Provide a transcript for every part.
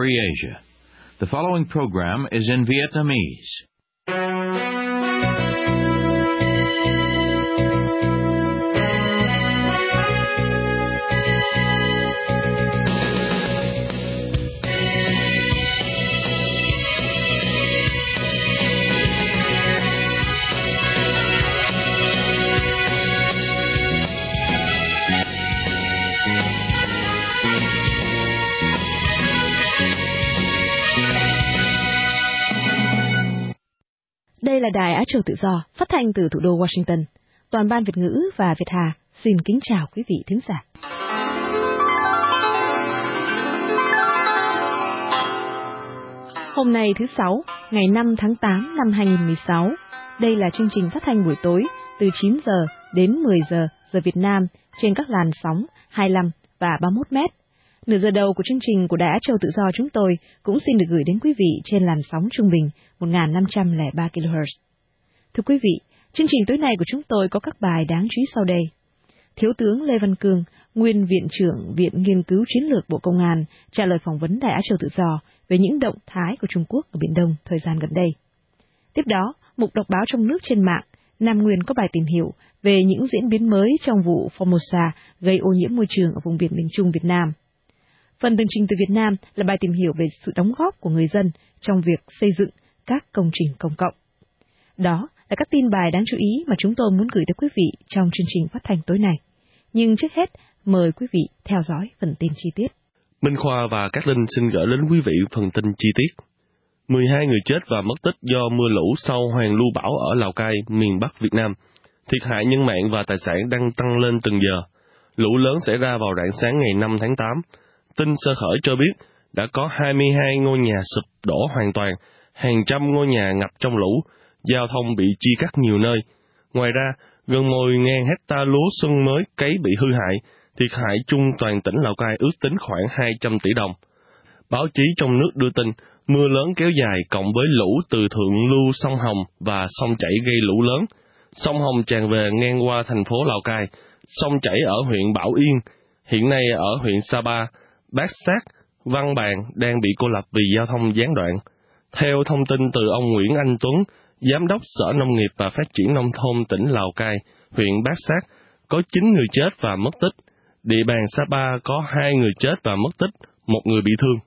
Free Asia. The following program is in Vietnamese. Đây là Đài Á Châu Tự Do, phát thanh từ thủ đô Washington. Toàn ban Việt ngữ và Việt Hà xin kính chào quý vị thính giả. Hôm nay thứ Sáu, ngày 5 tháng 8 năm 2016. Đây là chương trình phát thanh buổi tối từ 9 giờ đến 10 giờ giờ Việt Nam trên các làn sóng 25 và 31 mét. Nửa giờ đầu của chương trình của Đài Á Châu Tự Do chúng tôi cũng xin được gửi đến quý vị trên làn sóng trung bình 1.503 kHz. Thưa quý vị, chương trình tối nay của chúng tôi có các bài đáng chú ý sau đây. Thiếu tướng Lê Văn Cương, nguyên Viện trưởng Viện Nghiên cứu Chiến lược Bộ Công an, trả lời phỏng vấn Đài Á Châu Tự Do về những động thái của Trung Quốc ở Biển Đông thời gian gần đây. Tiếp đó, mục đọc báo trong nước trên mạng, Nam Nguyên có bài tìm hiểu về những diễn biến mới trong vụ Formosa gây ô nhiễm môi trường ở vùng biển miền Trung Việt Nam. Phần tường trình từ Việt Nam là bài tìm hiểu về sự đóng góp của người dân trong việc xây dựng các công trình công cộng. Đó là các tin bài đáng chú ý mà chúng tôi muốn gửi tới quý vị trong chương trình phát thanh tối nay. Nhưng trước hết, mời quý vị theo dõi phần tin chi tiết. Minh Khoa và Cát Linh xin gửi đến quý vị phần tin chi tiết. 12 người chết và mất tích do mưa lũ sau hoàn lưu bão ở Lào Cai, miền Bắc Việt Nam. Thiệt hại nhân mạng và tài sản đang tăng lên từng giờ. Lũ lớn xảy ra vào rạng sáng ngày 5 tháng 8. Tin sơ khởi cho biết đã có 22 ngôi nhà sụp đổ hoàn toàn, hàng trăm ngôi nhà ngập trong lũ, giao thông bị chia cắt nhiều nơi. Ngoài ra, gần 10.000 hecta lúa xuân mới cấy bị hư hại, thiệt hại chung toàn tỉnh Lào Cai ước tính khoảng 200 tỷ đồng. Báo chí trong nước đưa tin, mưa lớn kéo dài cộng với lũ từ thượng lưu sông Hồng và sông Chảy gây lũ lớn. Sông Hồng tràn về ngang qua thành phố Lào Cai, sông Chảy ở huyện Bảo Yên, hiện nay ở huyện Sapa, Bát Sát, Văn Bàn đang bị cô lập vì giao thông gián đoạn. Theo thông tin từ ông Nguyễn Anh Tuấn, Giám đốc Sở Nông nghiệp và Phát triển Nông thôn tỉnh Lào Cai, huyện Bát Sát, có 9 người chết và mất tích. Địa bàn Sapa có 2 người chết và mất tích, 1 người bị thương.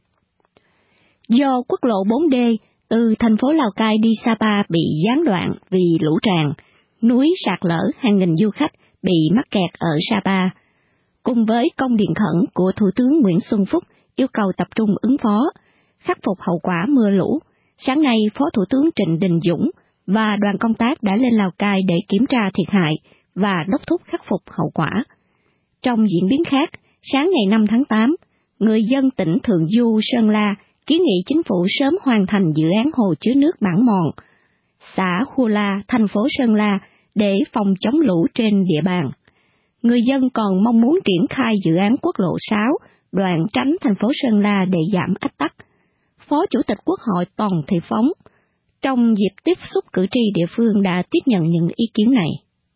Do quốc lộ 4D từ thành phố Lào Cai đi Sapa bị gián đoạn vì lũ tràn, núi sạt lở, hàng nghìn du khách bị mắc kẹt ở Sapa. Cùng với công điện khẩn của Thủ tướng Nguyễn Xuân Phúc yêu cầu tập trung ứng phó, khắc phục hậu quả mưa lũ, sáng nay Phó Thủ tướng Trịnh Đình Dũng và đoàn công tác đã lên Lào Cai để kiểm tra thiệt hại và đốc thúc khắc phục hậu quả. Trong diễn biến khác, sáng ngày 5 tháng 8, người dân tỉnh Thượng Du, Sơn La kiến nghị chính phủ sớm hoàn thành dự án hồ chứa nước Bản Mòn, xã Hua La, thành phố Sơn La để phòng chống lũ trên địa bàn. Người dân còn mong muốn triển khai dự án quốc lộ 6, đoạn tránh thành phố Sơn La để giảm ách tắc. Phó Chủ tịch Quốc hội Tòng Thị Phóng, trong dịp tiếp xúc cử tri địa phương đã tiếp nhận những ý kiến này.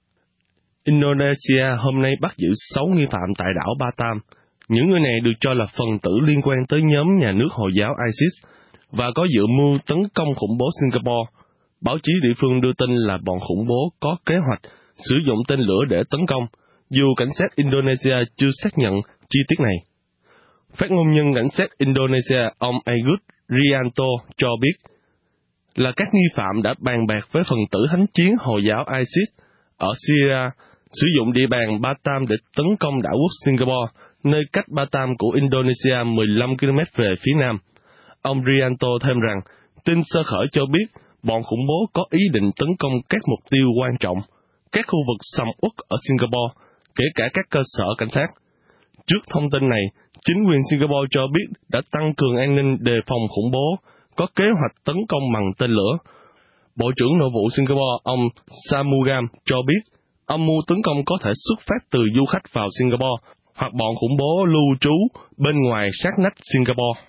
Indonesia hôm nay bắt giữ 6 nghi phạm tại đảo Batam. Những người này được cho là phần tử liên quan tới nhóm nhà nước Hồi giáo ISIS và có dự mưu tấn công khủng bố Singapore. Báo chí địa phương đưa tin là bọn khủng bố có kế hoạch sử dụng tên lửa để tấn công, dù cảnh sát Indonesia chưa xác nhận chi tiết này. Phát ngôn nhân cảnh sát Indonesia ông Agus Rianto cho biết là các nghi phạm đã bàn bạc với phần tử thánh chiến Hồi giáo ISIS ở Syria, sử dụng địa bàn Batam để tấn công đảo quốc Singapore, nơi cách Batam của Indonesia 15 km về phía nam. Ông Rianto thêm rằng, tin sơ khởi cho biết bọn khủng bố có ý định tấn công các mục tiêu quan trọng, các khu vực sầm uất ở Singapore, kể cả các cơ sở cảnh sát. Trước thông tin này, chính quyền Singapore cho biết đã tăng cường an ninh đề phòng khủng bố, có kế hoạch tấn công bằng tên lửa. Bộ trưởng Nội vụ Singapore ông Shanmugam cho biết, âm mưu tấn công có thể xuất phát từ du khách vào Singapore hoặc bọn khủng bố lưu trú bên ngoài sát nách Singapore.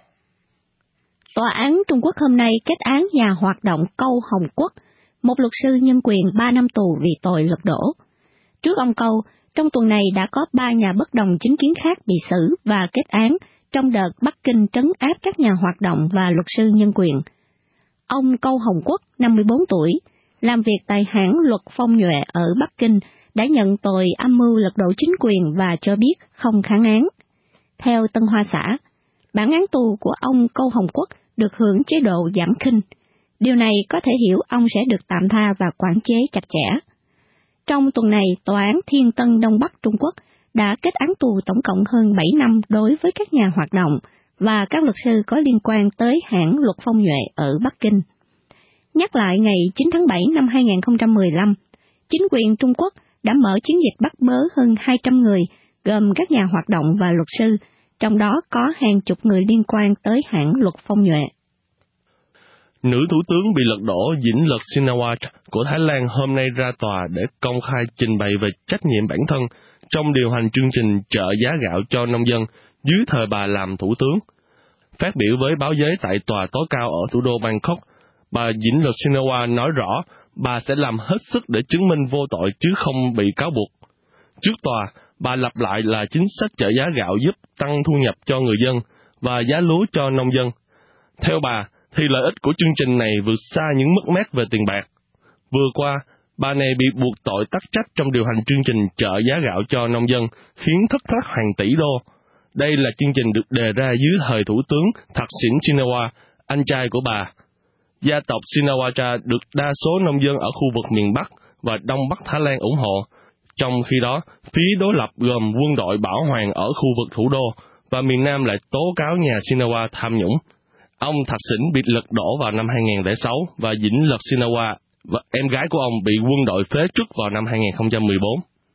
Tòa án Trung Quốc hôm nay kết án nhà hoạt động Câu Hồng Quốc, một luật sư nhân quyền 3 năm tù vì tội lật đổ. Trước ông Câu, trong tuần này đã có 3 nhà bất đồng chính kiến khác bị xử và kết án trong đợt Bắc Kinh trấn áp các nhà hoạt động và luật sư nhân quyền. Ông Câu Hồng Quốc, 54 tuổi, làm việc tại hãng luật Phong Nhuệ ở Bắc Kinh, đã nhận tội âm mưu lật đổ chính quyền và cho biết không kháng án. Theo Tân Hoa Xã, bản án tù của ông Câu Hồng Quốc được hưởng chế độ giảm khinh. Điều này có thể hiểu ông sẽ được tạm tha và quản chế chặt chẽ. Trong tuần này, Tòa án Thiên Tân Đông Bắc Trung Quốc đã kết án tù tổng cộng hơn 7 năm đối với các nhà hoạt động và các luật sư có liên quan tới hãng luật Phong Nhuệ ở Bắc Kinh. Nhắc lại ngày 9 tháng 7 năm 2015, chính quyền Trung Quốc đã mở chiến dịch bắt bớ hơn 200 người, gồm các nhà hoạt động và luật sư, trong đó có hàng chục người liên quan tới hãng luật Phong Nhuệ. Nữ thủ tướng bị lật đổ Yingluck Shinawatra của Thái Lan hôm nay ra tòa để công khai trình bày về trách nhiệm bản thân trong điều hành chương trình trợ giá gạo cho nông dân dưới thời bà làm thủ tướng. Phát biểu với báo giới tại tòa tối cao ở thủ đô Bangkok, bà Yingluck Shinawatra nói rõ bà sẽ làm hết sức để chứng minh vô tội chứ không bị cáo buộc. Trước tòa, bà lặp lại là chính sách trợ giá gạo giúp tăng thu nhập cho người dân và giá lúa cho nông dân. Theo bà, thì lợi ích của chương trình này vượt xa những mất mát về tiền bạc. Vừa qua, bà này bị buộc tội tắc trách trong điều hành chương trình trợ giá gạo cho nông dân, khiến thất thoát hàng tỷ đô. Đây là chương trình được đề ra dưới thời Thủ tướng Thaksin Shinawatra, anh trai của bà. Gia tộc Shinawatra được đa số nông dân ở khu vực miền Bắc và Đông Bắc Thái Lan ủng hộ. Trong khi đó, phía đối lập gồm quân đội bảo hoàng ở khu vực thủ đô và miền Nam lại tố cáo nhà Shinawatra tham nhũng. Ông Thaksin bị lật đổ vào năm 2006 và Yingluck Shinawatra và em gái của ông bị quân đội phế truất vào năm 2014.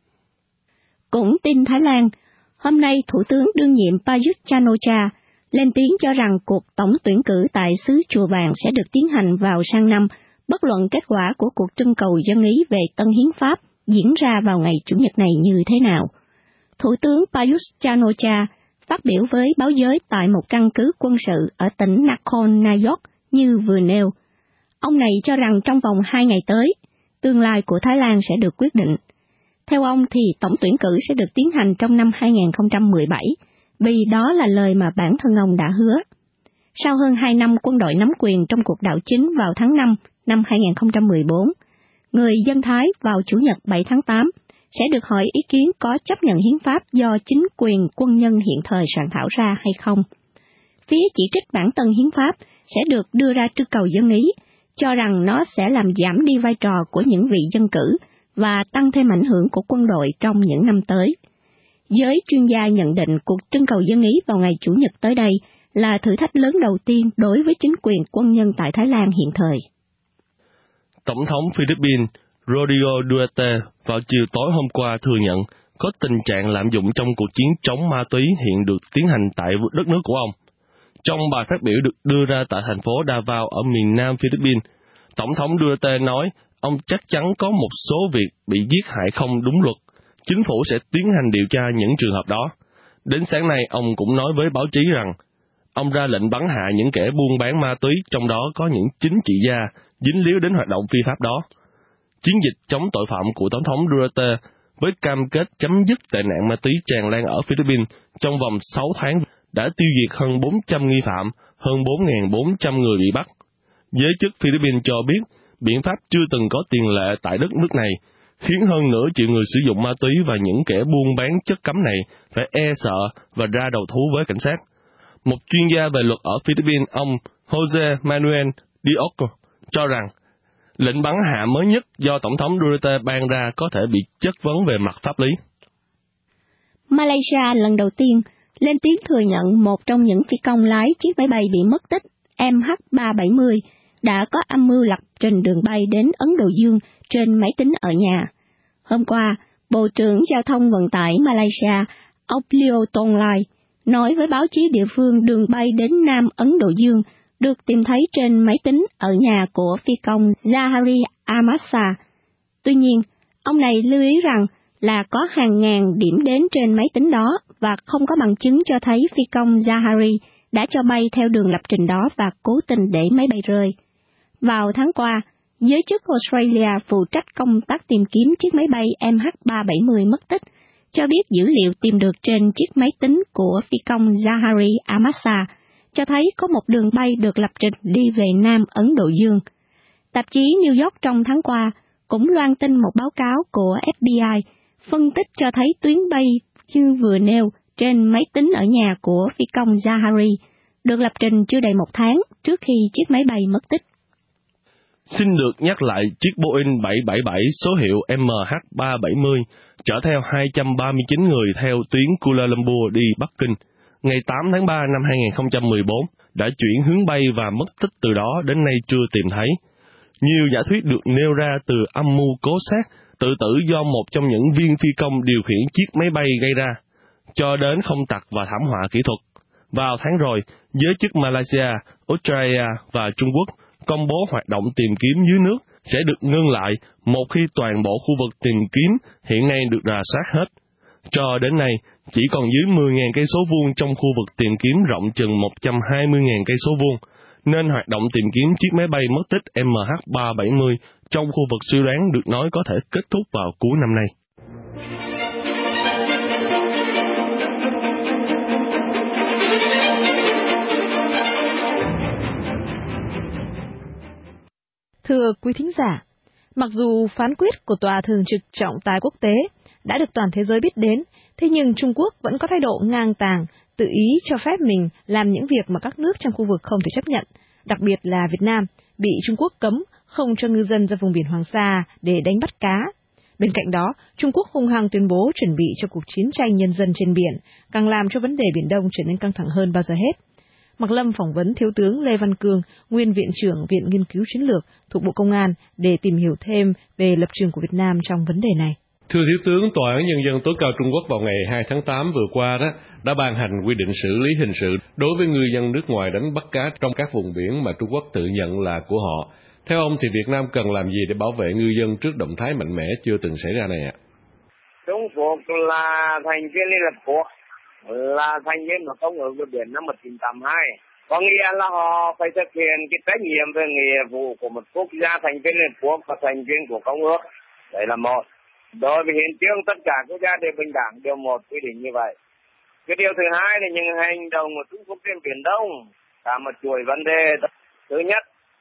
Cũng tin Thái Lan, hôm nay Thủ tướng đương nhiệm Prayut Chan-o-cha lên tiếng cho rằng cuộc tổng tuyển cử tại xứ Chùa Vàng sẽ được tiến hành vào sang năm, bất luận kết quả của cuộc trưng cầu dân ý về Tân Hiến Pháp diễn ra vào ngày Chủ nhật này như thế nào. Thủ tướng Prayut Chan-o-cha phát biểu với báo giới tại một căn cứ quân sự ở tỉnh Nakhon Nayok như vừa nêu. Ông này cho rằng trong vòng 2 ngày tới, tương lai của Thái Lan sẽ được quyết định. Theo ông thì tổng tuyển cử sẽ được tiến hành trong năm 2017, vì đó là lời mà bản thân ông đã hứa. Sau hơn 2 năm quân đội nắm quyền trong cuộc đảo chính vào tháng 5 năm 2014, người dân Thái vào Chủ nhật 7 tháng 8 sẽ được hỏi ý kiến có chấp nhận hiến pháp do chính quyền quân nhân hiện thời soạn thảo ra hay không. Phía chỉ trích bản tân hiến pháp sẽ được đưa ra trưng cầu dân ý, cho rằng nó sẽ làm giảm đi vai trò của những vị dân cử và tăng thêm ảnh hưởng của quân đội trong những năm tới. Giới chuyên gia nhận định cuộc trưng cầu dân ý vào ngày Chủ nhật tới đây là thử thách lớn đầu tiên đối với chính quyền quân nhân tại Thái Lan hiện thời. Tổng thống Philippines Rodrigo Duterte vào chiều tối hôm qua thừa nhận có tình trạng lạm dụng trong cuộc chiến chống ma túy hiện được tiến hành tại đất nước của ông. Trong bài phát biểu được đưa ra tại thành phố Davao ở miền nam Philippines, Tổng thống Duterte nói ông chắc chắn có một số việc bị giết hại không đúng luật. Chính phủ sẽ tiến hành điều tra những trường hợp đó. Đến sáng nay, ông cũng nói với báo chí rằng ông ra lệnh bắn hạ những kẻ buôn bán ma túy, trong đó có những chính trị gia dính líu đến hoạt động phi pháp đó. Chiến dịch chống tội phạm của Tổng thống Duterte với cam kết chấm dứt tệ nạn ma túy tràn lan ở Philippines trong vòng 6 tháng đã tiêu diệt hơn 400 nghi phạm, hơn 4.400 người bị bắt. Giới chức Philippines cho biết biện pháp chưa từng có tiền lệ tại đất nước này, khiến hơn nửa triệu người sử dụng ma túy và những kẻ buôn bán chất cấm này phải e sợ và ra đầu thú với cảnh sát. Một chuyên gia về luật ở Philippines, ông Jose Manuel Diok, cho rằng lệnh bắn hạ mới nhất do Tổng thống Duterte ban ra có thể bị chất vấn về mặt pháp lý. Malaysia lần đầu tiên lên tiếng thừa nhận một trong những phi công lái chiếc máy bay bị mất tích MH370 đã có âm mưu lập trình đường bay đến Ấn Độ Dương trên máy tính ở nhà. Hôm qua, Bộ trưởng Giao thông Vận tải Malaysia, ông Leo Tong Lai, nói với báo chí địa phương đường bay đến Nam Ấn Độ Dương được tìm thấy trên máy tính ở nhà của phi công Zahari Amasa. Tuy nhiên, ông này lưu ý rằng là có hàng ngàn điểm đến trên máy tính đó và không có bằng chứng cho thấy phi công Zahari đã cho bay theo đường lập trình đó và cố tình để máy bay rơi. Vào tháng qua, giới chức Australia phụ trách công tác tìm kiếm chiếc máy bay MH370 mất tích, cho biết dữ liệu tìm được trên chiếc máy tính của phi công Zahari Amasa cho thấy có một đường bay được lập trình đi về Nam Ấn Độ Dương. Tạp chí New York trong tháng qua cũng loan tin một báo cáo của FBI phân tích cho thấy tuyến bay như vừa nêu trên máy tính ở nhà của phi công Zahari được lập trình chưa đầy 1 tháng trước khi chiếc máy bay mất tích. Xin được nhắc lại chiếc Boeing 777 số hiệu MH370 chở theo 239 người theo tuyến Kuala Lumpur đi Bắc Kinh, ngày 8 tháng 3 năm 2014 đã chuyển hướng bay và mất tích từ đó đến nay chưa tìm thấy. Nhiều giả thuyết được nêu ra từ âm mưu cố sát, tự tử do một trong những viên phi công điều khiển chiếc máy bay gây ra, cho đến không tặc và thảm họa kỹ thuật. Vào tháng rồi, giới chức Malaysia, Australia và Trung Quốc công bố hoạt động tìm kiếm dưới nước sẽ được ngưng lại một khi toàn bộ khu vực tìm kiếm hiện nay được rà soát hết. Cho đến nay, chỉ còn dưới 10.000 cây số vuông trong khu vực tìm kiếm rộng chừng 120.000 cây số vuông, nên hoạt động tìm kiếm chiếc máy bay mất tích MH370 trong khu vực suy đoán được nói có thể kết thúc vào cuối năm nay. Thưa quý thính giả, mặc dù phán quyết của Tòa Thường trực Trọng tài Quốc tế đã được toàn thế giới biết đến, thế nhưng Trung Quốc vẫn có thái độ ngang tàng, tự ý cho phép mình làm những việc mà các nước trong khu vực không thể chấp nhận, đặc biệt là Việt Nam, bị Trung Quốc cấm không cho ngư dân ra vùng biển Hoàng Sa để đánh bắt cá. Bên cạnh đó, Trung Quốc hung hăng tuyên bố chuẩn bị cho cuộc chiến tranh nhân dân trên biển, càng làm cho vấn đề Biển Đông trở nên căng thẳng hơn bao giờ hết. Mạc Lâm phỏng vấn Thiếu tướng Lê Văn Cương, nguyên Viện trưởng Viện Nghiên cứu Chiến lược thuộc Bộ Công an để tìm hiểu thêm về lập trường của Việt Nam trong vấn đề này. Thưa Thiếu tướng, Tòa án Nhân dân tối cao Trung Quốc vào ngày 2 tháng 8 vừa qua đã ban hành quy định xử lý hình sự đối với ngư dân nước ngoài đánh bắt cá trong các vùng biển mà Trung Quốc tự nhận là của họ. Theo ông thì Việt Nam cần làm gì để bảo vệ ngư dân trước động thái mạnh mẽ chưa từng xảy ra này ạ? Trung Quốc là thành viên Liên Hợp Quốc, là thành viên của Công ước về biển năm 1982. Có nghĩa là họ phải thực hiện cái trách nhiệm về nghĩa vụ của một quốc gia thành viên Liên Hợp Quốc và thành viên của Công ước. Đấy là một. Đối với hiến chương tất cả quốc gia đều bình đẳng, điều 1 quy định như vậy. Cái điều thứ hai là những hành động của Trung Quốc trên Biển Đông, cả một chuỗi vấn đề. Thứ nhất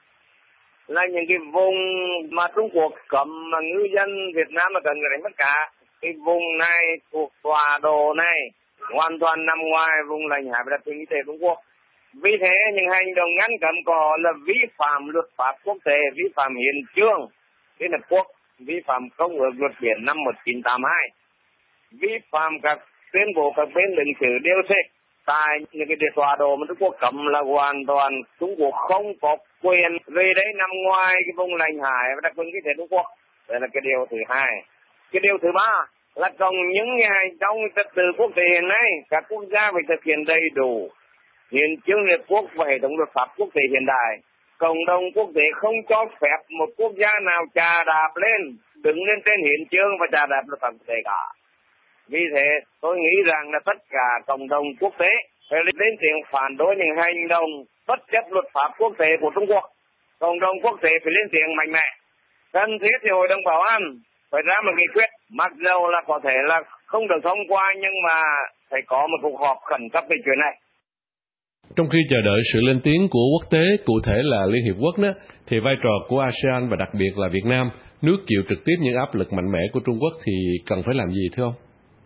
là những cái vùng mà Trung Quốc cấm mà ngư dân Việt Nam mà cần đánh bắt cá. Cái vùng này thuộc tọa độ này hoàn toàn nằm ngoài vùng lãnh hải và đặc quyền kinh tế Trung Quốc. Vì thế những hành động ngăn cấm của họ là vi phạm luật pháp quốc tế, vi phạm hiến chương Liên Hợp Quốc, vi phạm Công ước luật biển năm 1982, vi phạm các tuyên bố các bên ứng xử DOC. Tại những cái tọa độ mà Trung Quốc cấm là hoàn toàn Trung Quốc không có quyền về đấy nằm ngoài cái vùng lãnh hải và đặc quyền kinh tế Trung Quốc. Đây là cái điều thứ hai. Cái điều thứ ba là trong những ngày trong trật tự quốc tế hiện nay, các quốc gia phải thực hiện đầy đủ hiến chương Liên Hợp Quốc và hệ thống luật pháp quốc tế hiện đại. Cộng đồng quốc tế không cho phép một quốc gia nào chà đạp lên, đứng lên trên hiến chương và chà đạp luật pháp quốc tế cả. Vì thế, tôi nghĩ rằng là tất cả cộng đồng quốc tế phải lên tiếng phản đối những hành động bất chấp luật pháp quốc tế của Trung Quốc. Cộng đồng quốc tế phải lên tiếng mạnh mẽ. Cần thiết thì Hội đồng Bảo an phải ra một nghị quyết, mặc dù là có thể là không được thông qua nhưng mà phải có một cuộc họp khẩn cấp về chuyện này. Trong khi chờ đợi sự lên tiếng của quốc tế, cụ thể là Liên Hiệp Quốc thì vai trò của ASEAN và đặc biệt là Việt Nam, nước chịu trực tiếp những áp lực mạnh mẽ của Trung Quốc thì cần phải làm gì thưa ông?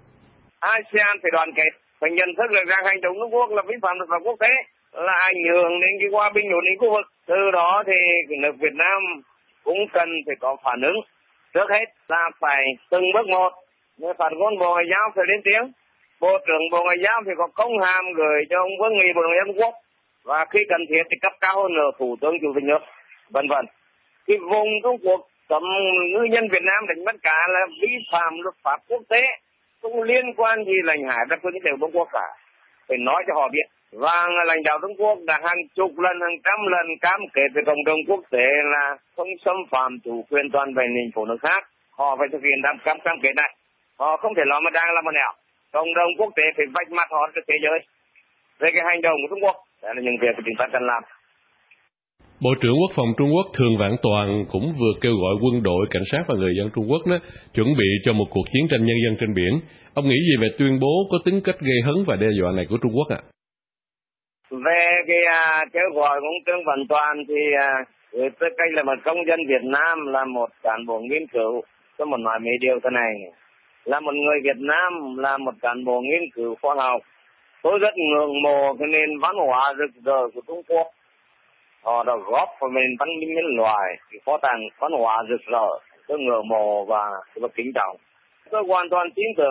ASEAN phải đoàn kết, phải nhận thức được rằng hành động Trung Quốc là vi phạm luật pháp quốc tế, là ảnh hưởng đến cái hòa bình ổn định khu vực. Từ đó thì nước Việt Nam cũng cần phải có phản ứng. Trước hết là phải từng bước một, như phản ngôn Bộ Ngoại giao phải lên tiếng. Bộ trưởng Bộ Ngoại giao thì có công hàm gửi cho ông Vương Nghị Bộ Ngoại giao Trung Quốc, và khi cần thiết thì cấp cao hơn nữa Thủ tướng Chủ tịch nước, vân vân. Cái vùng Trung Quốc cấm ngư dân Việt Nam đánh bắt cá là vi phạm luật pháp quốc tế, không liên quan gì lãnh hải đặc quyền kinh tế của Trung Quốc cả. Phải nói cho họ biết. Và lãnh đạo Trung Quốc đã hàng chục lần, hàng trăm lần cam kết với cộng đồng quốc tế là không xâm phạm chủ quyền toàn vẹn lãnh thổ nước khác. Họ phải thực hiện cam kết này. Họ không thể lo mà đang làm một nẻo. Cộng đồng quốc tế phải vạch mặt họ trước thế giới về cái hành động của Trung Quốc. Đó là những việc của chúng ta cần làm. Bộ trưởng Quốc phòng Trung Quốc Thường Vạn Toàn cũng vừa kêu gọi quân đội, cảnh sát và người dân Trung Quốc đó chuẩn bị cho một cuộc chiến tranh nhân dân trên biển. Ông nghĩ gì về tuyên bố có tính cách gây hấn và đe dọa này của Trung Quốc ạ? Về cái kêu gọi của ông Trương Vạn Toàn thì tôi cách là một công dân Việt Nam, là một cán bộ nghiên cứu. Tôi muốn nói mấy điều thế này. Là một người Việt Nam, là một cán bộ nghiên cứu khoa học, tôi rất ngưỡng mộ cái nền văn hóa rực rỡ của Trung Quốc. Họ đã góp vào nền văn minh nhân loại, cái kho tàng văn hóa rực rỡ. Tôi ngưỡng mộ và kính trọng. Tôi hoàn toàn tin tưởng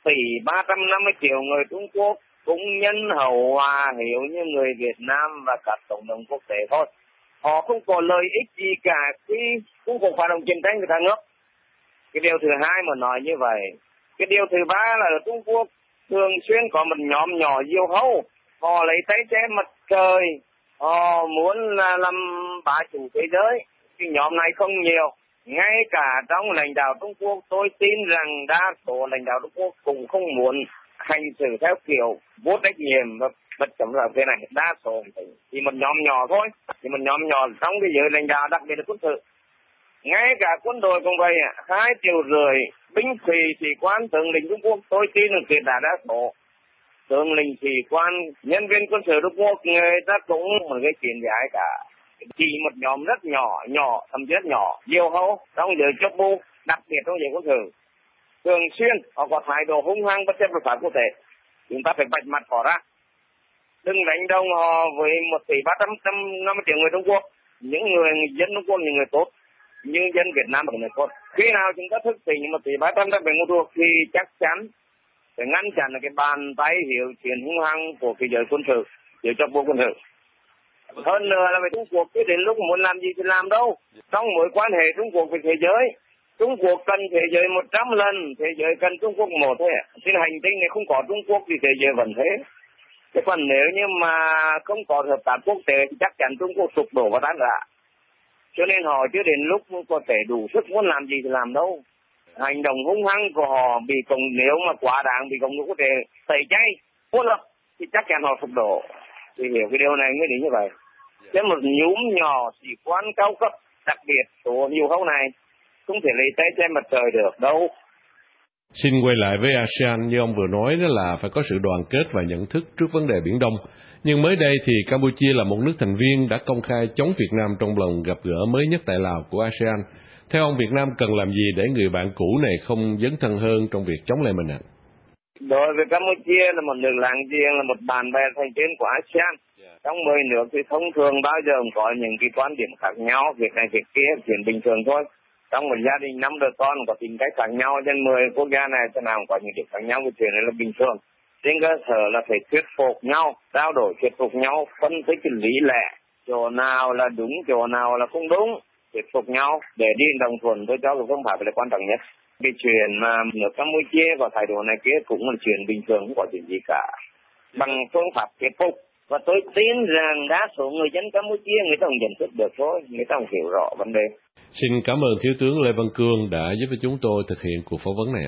1,350 tỷ người Trung Quốc cũng nhân hậu hòa hiểu như người Việt Nam và các cộng đồng quốc tế thôi. Họ không có lợi ích gì cả khi Trung Quốc phát động chiến tranh với các nước. Cái điều thứ hai mà nói như vậy. Cái điều thứ ba là ở Trung Quốc thường xuyên có một nhóm nhỏ diều hâu. Họ lấy tay che mặt trời. Họ muốn là làm bá chủ thế giới. Cái nhóm này không nhiều. Ngay cả trong lãnh đạo Trung Quốc, tôi tin rằng đa số lãnh đạo Trung Quốc cũng không muốn hành xử theo kiểu vô trách nhiệm và bất chấm là thế này. Đa số thì một nhóm nhỏ thôi. Thì một nhóm nhỏ trong cái giới lãnh đạo, đặc biệt là quân sự. Ngay cả quân đội cũng vậy, 2,5 triệu binh sĩ sĩ quan tướng lĩnh Trung Quốc, tôi tin là tuyệt đại đa số tướng lĩnh sĩ quan nhân viên quân sự Trung Quốc người ta cũng một cái chuyện gì ai cả. Chỉ một nhóm rất nhỏ, thậm chí rất nhỏ, diều hâu trong giới chức vụ, đặc biệt trong giới quân sự, thường xuyên họ có thái độ hung hăng bất chấp luật pháp quốc tế. Chúng ta phải vạch mặt họ ra, đừng đánh đồng họ với 1,350 tỷ người Trung Quốc. Những người dân Trung Quốc, những người tốt, nhưng dân Việt Nam là người tốt. Khi nào chúng ta thức tỉnh 1,350 người thuộc thì chắc chắn phải ngăn chặn cái bàn tay hiệu chiến hung hăng của cái giới quân sự, giới chức vụ quân sự. Hơn nữa là về Trung Quốc chứ đến lúc muốn làm gì thì làm đâu. Trong mối quan hệ Trung Quốc với thế giới, Trung Quốc cần thế giới 100 lần, thế giới cần Trung Quốc một thôi. Trên hành tinh này không có Trung Quốc thì thế giới vẫn thế. Thế còn nếu như mà không có hợp tác quốc tế thì chắc chắn Trung Quốc sụp đổ và tan rã. Cho nên họ chưa đến lúc có thể đủ sức muốn làm gì thì làm đâu. Hành động hung hăng của họ bị nếu mà quá đáng bị cộng đồng quốc tế tẩy chay, cô lập thì chắc chắn họ sụp đổ. Thì hiểu cái điều này mới đến như vậy. Thế một nhóm nhỏ sĩ quan cao cấp, đặc biệt số nhiều hâu này không thể lấy tay che mặt trời được đâu. Xin quay lại với ASEAN, như ông vừa nói đó là phải có sự đoàn kết và nhận thức trước vấn đề Biển Đông. Nhưng mới đây thì Campuchia là một nước thành viên đã công khai chống Việt Nam trong lần gặp gỡ mới nhất tại Lào của ASEAN. Theo ông, Việt Nam cần làm gì để người bạn cũ này không dấn thân hơn trong việc chống lại mình ạ? Đối với Campuchia là một nước láng giềng, là một bạn bè thành viên của ASEAN. Trong 10 nước thì thông thường bao giờ cũng có những cái quan điểm khác nhau, việc này việc kia, chuyện bình thường thôi. Trong một gia đình 5 đứa con có tính cách khác nhau, trên 10 quốc gia này thế nào cũng có những điểm khác nhau, cái chuyện này là bình thường. Trên cơ sở là phải thuyết phục nhau, trao đổi thuyết phục nhau, phân tích cái lý lẽ, chỗ nào là đúng, chỗ nào là không đúng, thuyết phục nhau để đi đồng thuận. Tôi cho cái phương pháp là quan trọng nhất. Cái chuyện mà nước Campuchia có thái độ này kia cũng là chuyện bình thường, không có chuyện gì cả. Bằng phương pháp thuyết phục. Và tôi tin rằng đa số người dân Campuchia người ta không nhận thức được thôi, người ta không hiểu rõ vấn đề. Xin cảm ơn Thiếu tướng Lê Văn Cương đã giúp với chúng tôi thực hiện cuộc phỏng vấn này.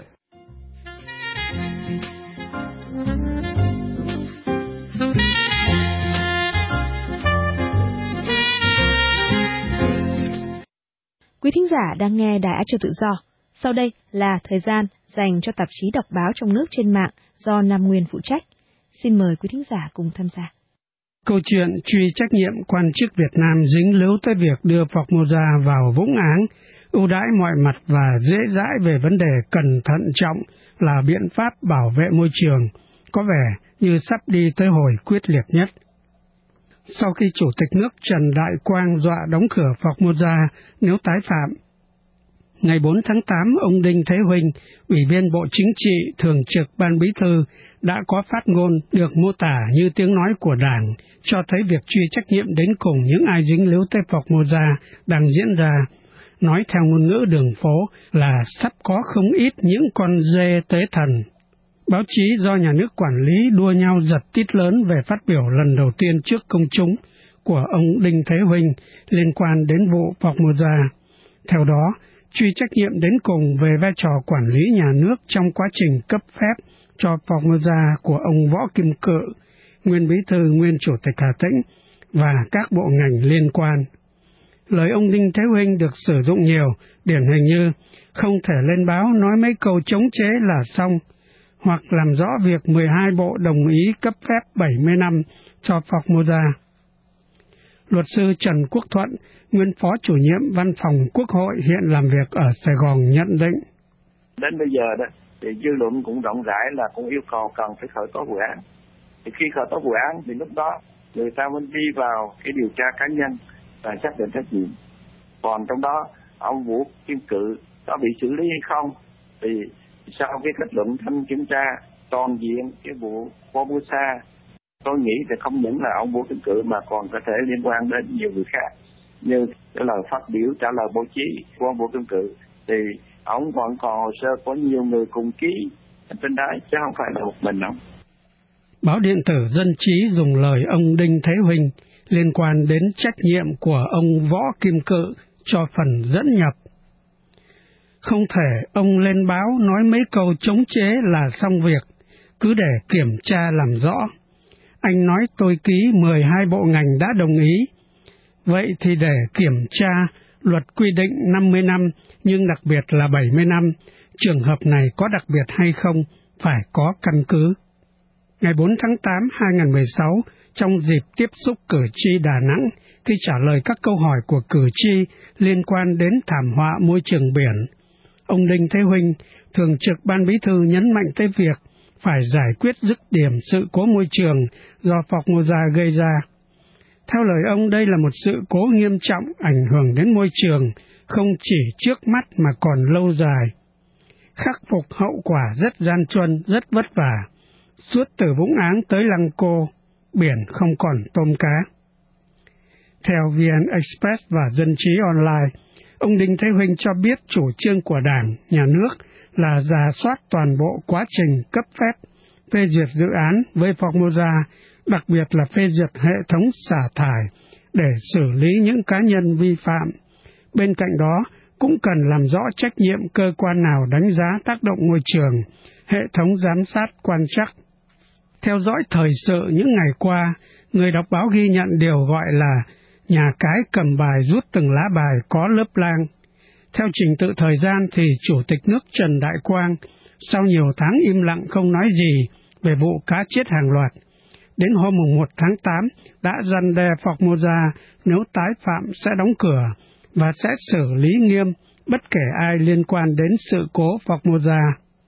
Quý thính giả đang nghe Đài Á Châu Tự Do. Sau đây là thời gian dành cho tạp chí đọc báo trong nước trên mạng do Nam Nguyên phụ trách. Xin mời quý thính giả cùng tham gia. Câu chuyện truy trách nhiệm quan chức Việt Nam dính líu tới việc đưa Formosa vào vũng áng, ưu đãi mọi mặt và dễ dãi về vấn đề cẩn thận trọng là biện pháp bảo vệ môi trường, có vẻ như sắp đi tới hồi quyết liệt nhất. Sau khi Chủ tịch nước Trần Đại Quang dọa đóng cửa Formosa nếu tái phạm, ngày 4 tháng 8, ông Đinh Thế Huynh, Ủy viên Bộ Chính trị, Thường trực Ban Bí thư, đã có phát ngôn được mô tả như tiếng nói của Đảng, cho thấy việc truy trách nhiệm đến cùng những ai dính líu tới Formosa đang diễn ra. Nói theo ngôn ngữ đường phố là sắp có không ít những con dê tế thần. Báo chí do nhà nước quản lý đua nhau giật tít lớn về phát biểu lần đầu tiên trước công chúng của ông Đinh Thế Huynh liên quan đến vụ Formosa. Theo đó, truy trách nhiệm đến cùng về vai trò quản lý nhà nước trong quá trình cấp phép cho Formosa của ông Võ Kim Cự, nguyên bí thư, nguyên chủ tịch Hà Tĩnh và các bộ ngành liên quan. Lời ông Đinh Thế Huynh được sử dụng nhiều, điển hình như không thể lên báo nói mấy câu chống chế là xong, hoặc làm rõ việc 12 bộ đồng ý cấp phép 70 năm cho Formosa. Luật sư Trần Quốc Thuận, nguyên phó chủ nhiệm văn phòng Quốc hội hiện làm việc ở Sài Gòn nhận định. Đến bây giờ đó, thì dư luận cũng rộng rãi là cũng yêu cầu cần phải khởi tố vụ án. Thì khi khởi tố vụ án thì lúc đó người ta mới đi vào cái điều tra cá nhân và xác định trách nhiệm. Còn trong đó ông Vũ Kim Cự có bị xử lý hay không thì sau cái kết luận thanh kiểm tra toàn diện cái vụ Formosa, tôi nghĩ thì không những là ông Vũ Kim Cự mà còn có thể liên quan đến nhiều người khác. Như cái lời phát biểu trả lời báo chí của ông Vũ Kim Cự thì ông vẫn còn hồ sơ có nhiều người cùng ký trên đấy chứ không phải là một mình ông. Báo điện tử Dân Trí dùng lời ông Đinh Thế Huynh liên quan đến trách nhiệm của ông Võ Kim Cự cho phần dẫn nhập. Không thể ông lên báo nói mấy câu chống chế là xong việc, cứ để kiểm tra làm rõ. Anh nói tôi ký 12 bộ ngành đã đồng ý. Vậy thì để kiểm tra, luật quy định 50 năm nhưng đặc biệt là 70 năm, trường hợp này có đặc biệt hay không phải có căn cứ. Ngày 4 tháng 8 2016, trong dịp tiếp xúc cử tri Đà Nẵng, khi trả lời các câu hỏi của cử tri liên quan đến thảm họa môi trường biển, ông Đinh Thế Huynh, Thường trực Ban Bí thư nhấn mạnh tới việc phải giải quyết dứt điểm sự cố môi trường do Formosa gây ra. Theo lời ông, đây là một sự cố nghiêm trọng ảnh hưởng đến môi trường, không chỉ trước mắt mà còn lâu dài. Khắc phục hậu quả rất gian truân, rất vất vả. Suốt từ Vũng Áng tới Lăng Cô, biển không còn tôm cá. Theo VN Express và Dân Trí Online, ông Đinh Thế Huynh cho biết chủ trương của Đảng, Nhà nước là rà soát toàn bộ quá trình cấp phép, phê duyệt dự án với Formosa, đặc biệt là phê duyệt hệ thống xả thải để xử lý những cá nhân vi phạm. Bên cạnh đó, cũng cần làm rõ trách nhiệm cơ quan nào đánh giá tác động môi trường, hệ thống giám sát quan trắc. Theo dõi thời sự những ngày qua, người đọc báo ghi nhận điều gọi là nhà cái cầm bài rút từng lá bài có lớp lang. Theo trình tự thời gian thì Chủ tịch nước Trần Đại Quang, sau nhiều tháng im lặng không nói gì về vụ cá chết hàng loạt, đến hôm 1 tháng 8 đã răn đe Formosa nếu tái phạm sẽ đóng cửa và sẽ xử lý nghiêm bất kể ai liên quan đến sự cố Formosa.